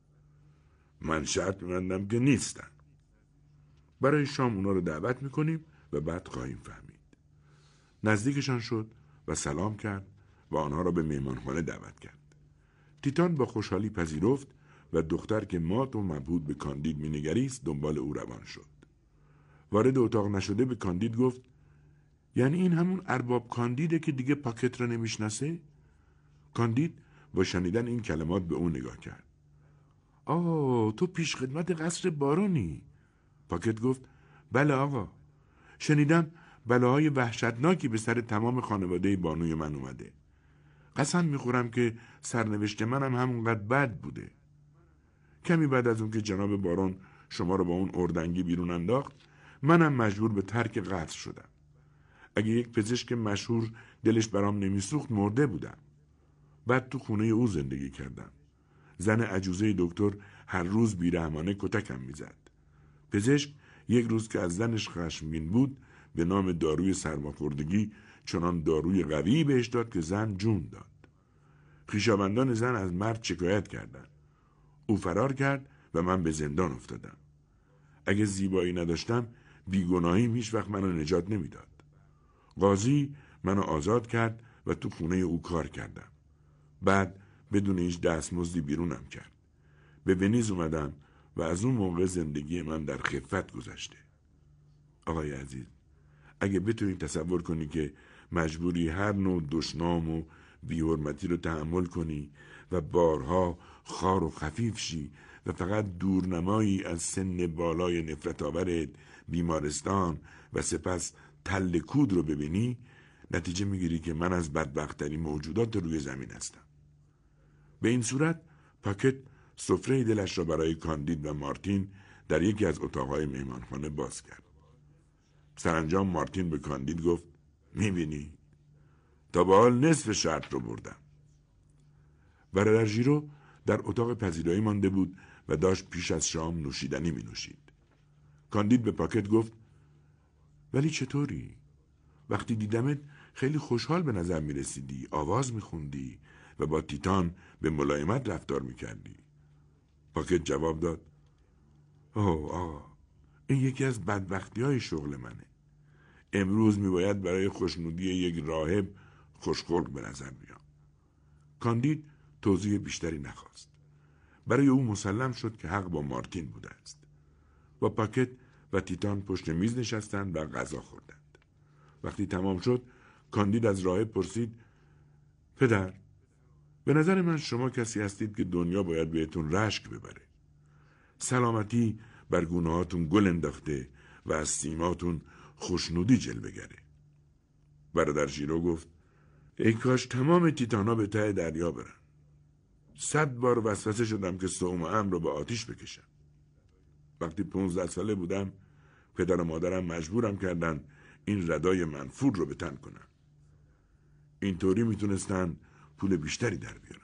من شرط می‌بندم که نیستن. برای شام اونا رو دعوت می‌کنیم و بعد خواهیم فهمید. نزدیکشان شد و سلام کرد و آنها را به مهمانخانه دعوت کرد. تیتان با خوشحالی پذیرفت و دختر که مات و مبهوت به کاندید می‌نگریست دنبال او روان شد. وارد اتاق نشده به کاندید گفت یعنی این همون ارباب کاندیده که دیگه پاکت را نمیشناسه؟ کاندید با شنیدن این کلمات به او نگاه کرد. آه تو پیش خدمت قصر بارونی. پاکت گفت بله آقا. شنیدم بلاهای وحشتناکی به سر تمام خانواده بانوی من اومده. قسم میخورم که سرنوشت منم همونقدر بد بوده. کمی بعد از اون که جناب بارون شما رو با اون اردنگی بیرون انداخت منم مجبور به ترک قصر شدم. اگه یک پزشک مشهور دلش برام نمیسوخت مرده بودم. بعد تو خونه او زندگی کردم. زن عجوزه دکتر هر روز بیرحمانه کتکم میزد. پزشک یک روز که از زنش خشمگین بود به نام داروی سرماخوردگی چنان داروی قوی بهش داد که زن جون داد. خویشاوندان زن از مرد شکایت کردند. او فرار کرد و من به زندان افتادم. اگه زیبایی نداشتم بیگناهیم هیچ وقت منو نجات نمیداد. قاضی منو آزاد کرد و تو خونه او کار کردم. بعد بدون هیچ دستمزدی بیرونم کرد. به ونیز اومدم و از اون موقع زندگی من در خفت گذشته. آقای عزیز، اگه بتونی تصور کنی که مجبوری هر نوع دشنام و بی‌حرمتی رو تحمل کنی و بارها خار و خفیف شی و فقط دورنمایی از سن بالای نفرت آورت، بیمارستان و سپس تل کود رو ببینی، نتیجه میگیری که من از بدبخت‌ترین موجودات روی زمین هستم. به این صورت پاکت سفره دلش را برای کاندید و مارتین در یکی از اتاقهای مهمانخانه باز کرد. سرانجام مارتین به کاندید گفت میبینی؟ تا به حال نصف شرط رو بردم. برادر ژیرو در اتاق پذیرایی مانده بود و داشت پیش از شام نوشیدنی می نوشید. کاندید به پاکت گفت ولی چطوری؟ وقتی دیدمت خیلی خوشحال به نظر می رسیدی، آواز می خوندی و با تیتان به ملایمت رفتار می کردی. پاکت جواب داد اوه آقا، این یکی از بدبختی های شغل منه. امروز می باید برای خوشنودی یک راهب خوشخلق به نظر بیام. کاندید توضیح بیشتری نخواست. برای او مسلم شد که حق با مارتین بوده است. با پاکت و تیتان پشت میز نشستند و غذا خوردند. وقتی تمام شد کاندید از راهب پرسید پدر، به نظر من شما کسی هستید که دنیا باید بهتون رشک ببره. سلامتی بر گونه‌هاتون گل انداخته و از سیماتون خوشنودی جلوه گره. برادر ژیرو گفت ای کاش تمام تیتانا به ته دریا برن. صد بار وسوسه شدم که صومعه‌ام رو به آتیش بکشم. وقتی پونزده ساله بودم پدر و مادرم مجبورم کردن این ردای منفور رو به تن کنن. اینطوری میتونستن پول بیشتری در بیارن.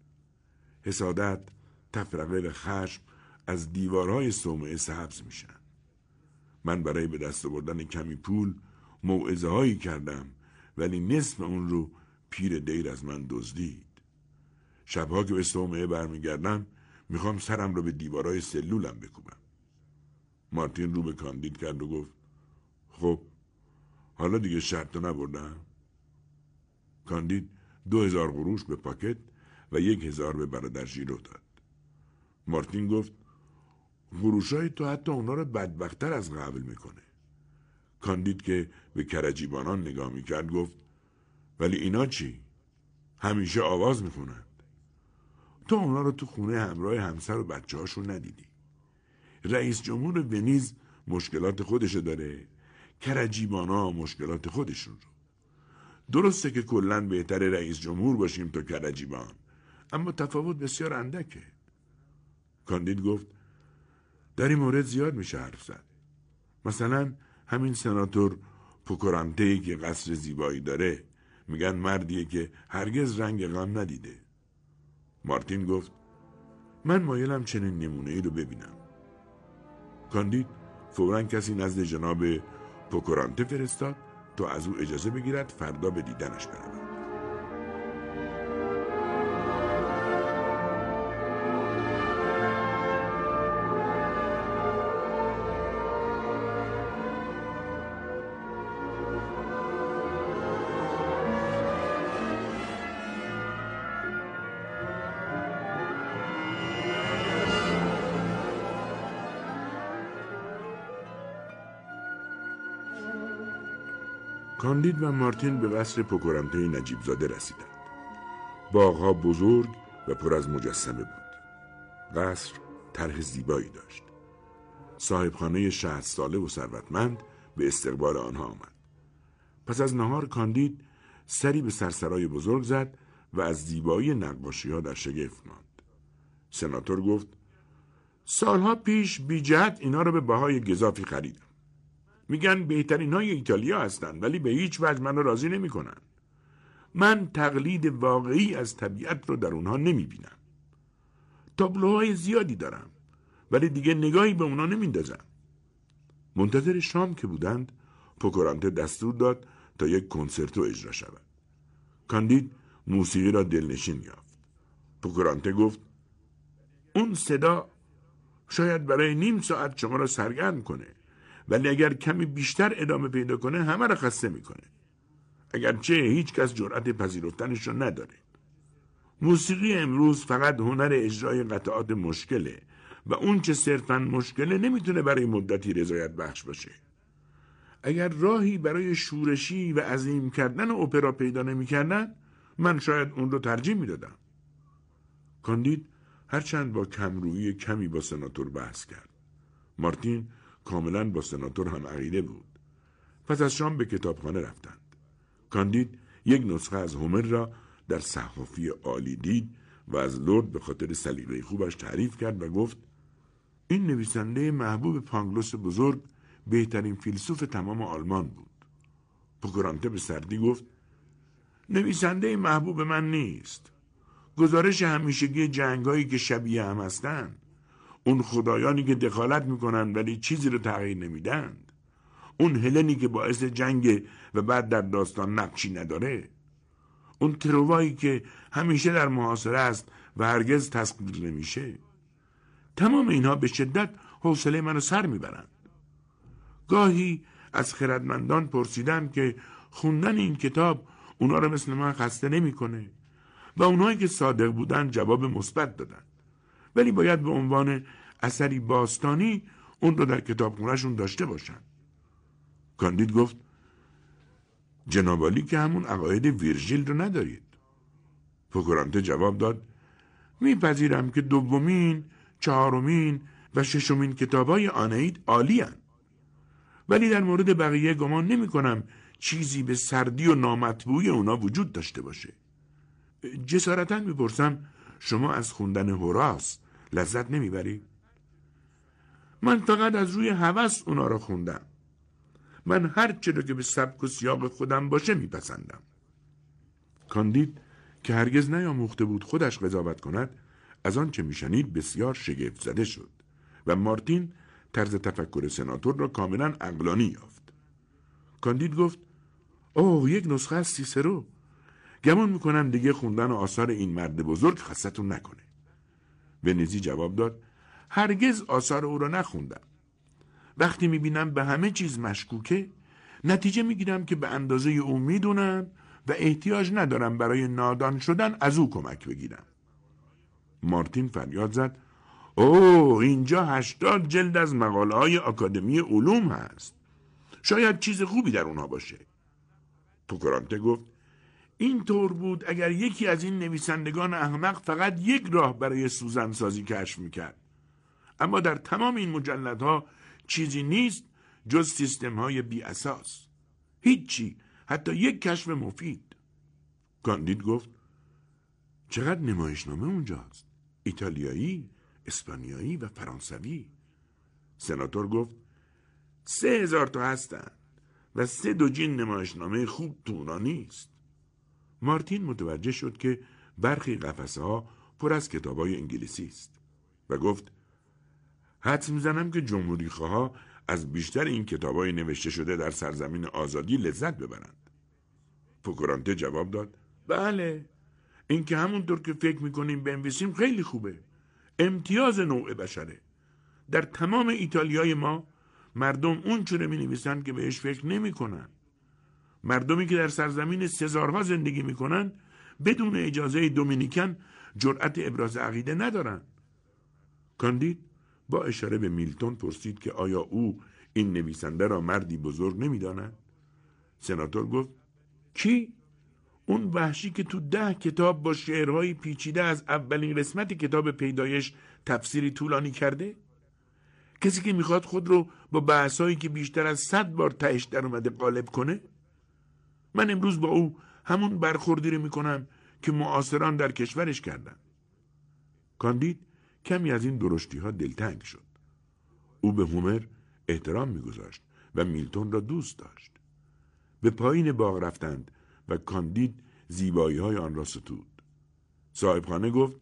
حسادت، تفرقه و خشم از دیوارهای صومعه سبز میشن. من برای به دست آوردن کمی پول موعظه هایی کردم ولی نصف اون رو پیر دیر از من دزدید. شبها که به صومعه برمیگردم میخوام سرم رو به دیوارهای سلولم بکوبم. مارتین رو به کاندید کرد و گفت خب حالا دیگه شرط نبردم؟ کاندید دو هزار قروش به پاکت و یک هزار به برادر ژیرو داد. مارتین گفت قروشای تو حتی اونا رو بدبختر از قبل میکنه. کاندید که به کرجیبانان نگاه میکرد گفت ولی اینا چی؟ همیشه آواز میخونند. تو اونا رو تو خونه همراه همسر و بچه هاشون ندیدی. رئیس جمهور ونیز مشکلات خودشو داره، کرجیبانا مشکلات خودشون رو. درسته که کلن بهتر رئیس جمهور باشیم تا کرجیبان، اما تفاوت بسیار اندکه. کاندید گفت در این مورد زیاد میشه حرف زد. مثلا همین سناتور پوکورانته‌ای که قصر زیبایی داره، میگن مردیه که هرگز رنگ غم ندیده. مارتین گفت من مایلم چنین نمونه‌ای رو ببینم. کاندید فوراً کسی نزد جناب پوکورانته فرستاد تا از او اجازه بگیرد فردا به دیدنش برود. کاندید و مارتین به قصر پوکورانته نجیب زاده رسیدند. باغها بزرگ و پر از مجسمه بود. قصر طرح زیبایی داشت. صاحبخانه شصت ساله و ثروتمند به استقبال آنها آمد. پس از نهار کاندید سری به سرسرای بزرگ زد و از زیبایی نقاشی‌ها در شگفت ماند. سناتور گفت سالها پیش بی جهت اینا رو به بهای گزافی خریدم. میگن بهترین های ایتالیا هستن ولی به هیچ وجه من رو راضی نمی کنن. من تقلید واقعی از طبیعت رو در اونها نمی بینم. تابلوهای زیادی دارم ولی دیگه نگاهی به اونا نمیندازم. منتظر شام که بودند پوکورانته دستور داد تا یک کنسرتو اجرا شود. کاندید موسیقی را دلنشین یافت. پوکورانته گفت اون صدا شاید برای نیم ساعت شما را سرگرم کنه ولی اگر کمی بیشتر ادامه پیدا کنه همه را خسته میکنه. اگرچه هیچ کس جرأت پذیرفتنش رو نداره. موسیقی امروز فقط هنر اجرای قطعات مشکله و اون چه صرفاً مشکله نمیتونه برای مدتی رضایت بخش باشه. اگر راهی برای شورشی و عظیم کردن اپرا پیدا نمیکردن من شاید اون رو ترجیح میدادم. کاندید هرچند با کمرویی کمی با سناتور بحث کرد. مارتین کاملا با سناتور هم عقیده بود. پس از شام به کتابخانه رفتند. کاندید یک نسخه از هومر را در صحافی عالی دید و از لرد به خاطر سلیقه خوبش تعریف کرد و گفت این نویسنده محبوب پانگلوس بزرگ بهترین فیلسوف تمام آلمان بود. پوکورانته به سردی گفت نویسنده محبوب من نیست. گزارش همیشگی جنگایی که شبیه هم هستند، اون خدایانی که دخالت میکنن ولی چیزی رو تغییر نمیدند، اون هلنی که باعث جنگ و بعد در داستان نقشی نداره، اون تروایی که همیشه در محاصره است و هرگز تسخیر نمیشه. تمام اینها به شدت حوصله منو سر میبرند. گاهی از خردمندان پرسیدم که خوندن این کتاب اونا رو مثل من خسته نمیکنه و اونایی که صادق بودن جواب مثبت دادن، ولی باید به عنوان اثری باستانی اون رو در کتابخونه‌شون داشته باشن. کاندید گفت جناب عالی که همون عقاید ویرژیل رو ندارید. پوکورانته جواب داد میپذیرم که دومین، چهارمین و ششمین کتابای آنئید عالی هن. ولی در مورد بقیه گمان نمی کنم چیزی به سردی و نامطبوعی اونا وجود داشته باشه. جسارتاً میپرسم شما از خوندن هوراس لذت نمیبری؟ من فقط از روی هوس اونا را خوندم. من هر چه رو که به سبک و سیاق خودم باشه میپسندم. کاندید که هرگز نیاموخته بود خودش قضاوت کند از آن چه میشنید بسیار شگفت زده شد و مارتین طرز تفکر سناتور را کاملا عقلانی یافت. کاندید گفت اوه یک نسخه از سیسرو. گمان میکنم دیگه خوندن آثار این مرد بزرگ خستتون نکنه. ونیزی جواب داد هرگز آثار او را نخوندم. وقتی میبینم به همه چیز مشکوکه نتیجه میگیرم که به اندازه او میدونم و احتیاج ندارم برای نادان شدن از او کمک بگیرم. مارتین فریاد زد اوه اینجا هشتاد جلد از مقاله های آکادمی علوم هست. شاید چیز خوبی در اونها باشه. پوکورانته گفت این طور بود اگر یکی از این نویسندگان احمق فقط یک راه برای سوزن سازی کشف میکرد. اما در تمام این مجلدها چیزی نیست جز سیستم های بی اساس. هیچی، حتی یک کشف مفید. کاندید گفت چقدر نمایشنامه اونجاست. ایتالیایی، اسپانیایی و فرانسوی. سناتور گفت سه هزار تا هستن و سه دو جین نمایشنامه خوب تو اونا نیست. مارتین متوجه شد که برخی قفسه ها پر از کتابای انگلیسی است و گفت حدس میزنم که جمهوری خواها از بیشتر این کتابای نوشته شده در سرزمین آزادی لذت ببرند. پوکورانته جواب داد بله، این که همونطور که فکر میکنیم بنویسیم خیلی خوبه. امتیاز نوع بشره. در تمام ایتالیای ما مردم اون چوره می نویسن که بهش فکر نمی کنن. مردمی که در سرزمین سزارها زندگی می کنن بدون اجازه دومینیکن جرأت ابراز عقیده ندارن. کاندید با اشاره به میلتون پرسید که آیا او این نویسنده را مردی بزرگ نمی داند؟ سناتور گفت کی؟ اون وحشی که تو ده کتاب با شعرهای پیچیده از اولین قسمت کتاب پیدایش تفسیری طولانی کرده؟ کسی که میخواد خود رو با بحثایی که بیشتر از صد بار تهش در اومده غالب کنه؟ من امروز با او همون برخوردی رو میکنم که معاصران در کشورش کردن. کاندید کمی از این درشتی ها دلتنگ شد. او به هومر احترام میگذاشت و میلتون را دوست داشت. به پایین باغ رفتند و کاندید زیبایی های آن را ستود. صاحبخانه گفت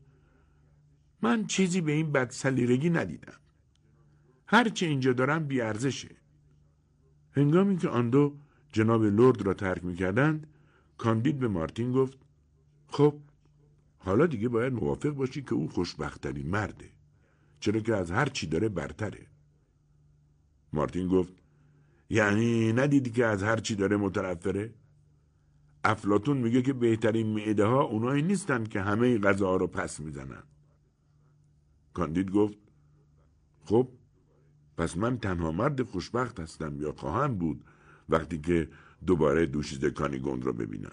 من چیزی به این بدسلیقگی ندیدم. هرچه اینجا دارم بی ارزشه. هنگامی که آن دو جناب لرد را ترک میکردند، کاندید به مارتین گفت خب حالا دیگه باید موافق باشی که او خوشبخت‌ترین مرده، چرا که از هر چی داره برتره. مارتین گفت یعنی ندیدی که از هر چی داره متنفره؟ افلاطون میگه که بهترین معده ها اونایی نیستن که همه غذاها رو پس میزنن. کاندید گفت خب پس من تنها مرد خوشبخت هستم یا خواهم بود وقتی که دوباره دوشیزه کانیگوند را ببینم.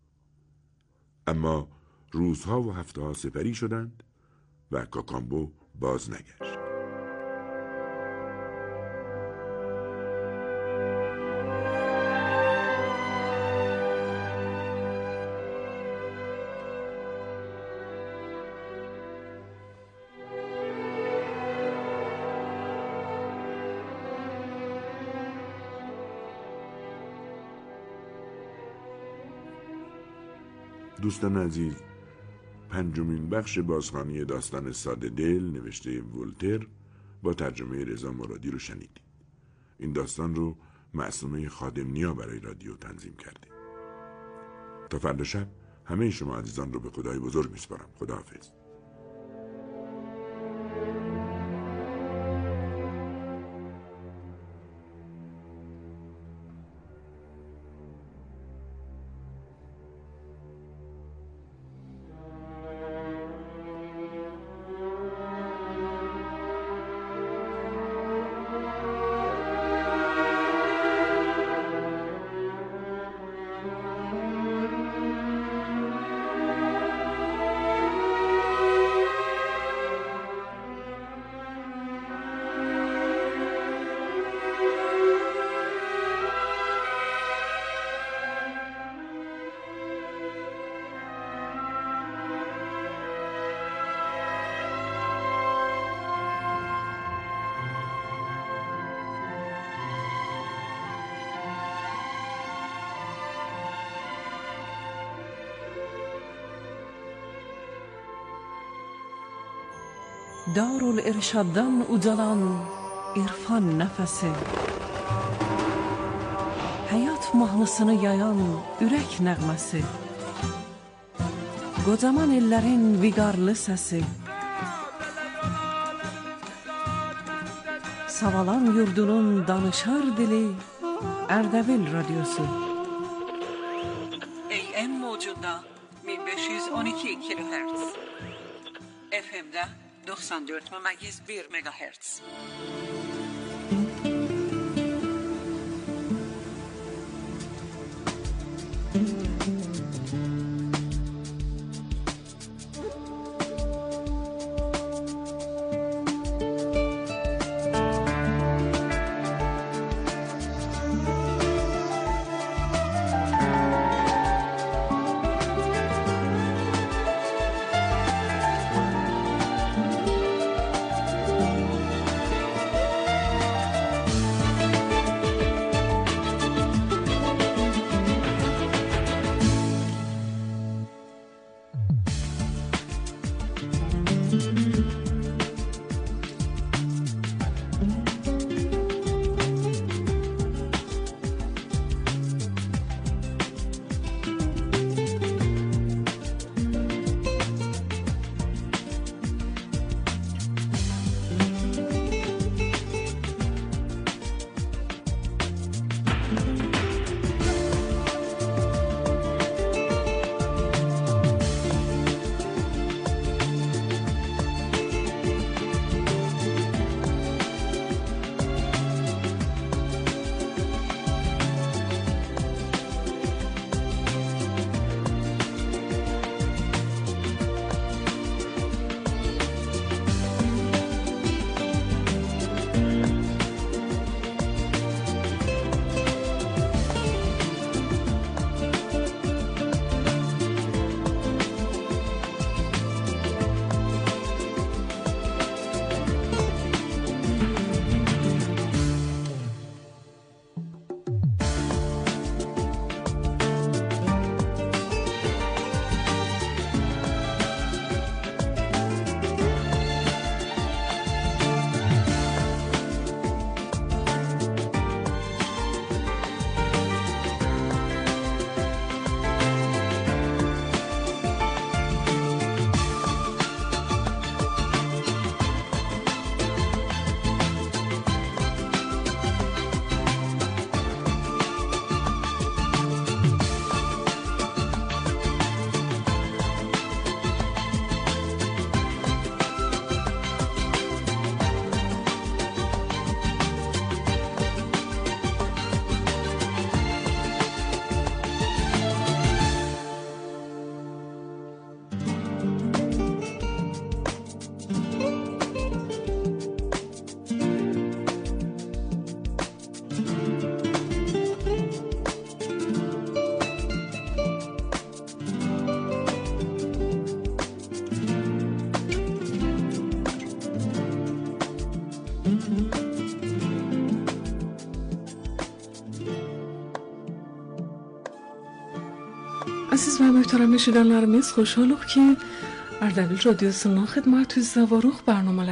اما روزها و هفته ها سپری شدند و کاکامبو باز نگشت. دوستان عزیز، پنجمین بخش بازخوانی داستان ساده دل نوشته ولتر با ترجمه رضا مرادی رو شنیدید. این داستان رو معصومه خادمنیا برای رادیو تنظیم کرده. تا فردا شب همه شما عزیزان رو به خدای بزرگ میسپارم. خداحافظ. Darul-Irshad'dan ucalan irfan nefesi, hayat mahnısını yayan ürək nəğməsi, qocaman ellərin viqarlı səsi, Savalan yurdunun danışar dili Ərdəbil radyosu. A M mevcudda bin beş yüz on iki kilohertz, F M'de doksan dört virgül bir megahertz. محترم میشیدن لرمیز خوشحالوق ki Ardabil Radyosu'nun xidmət üzrə varıq bərnamələr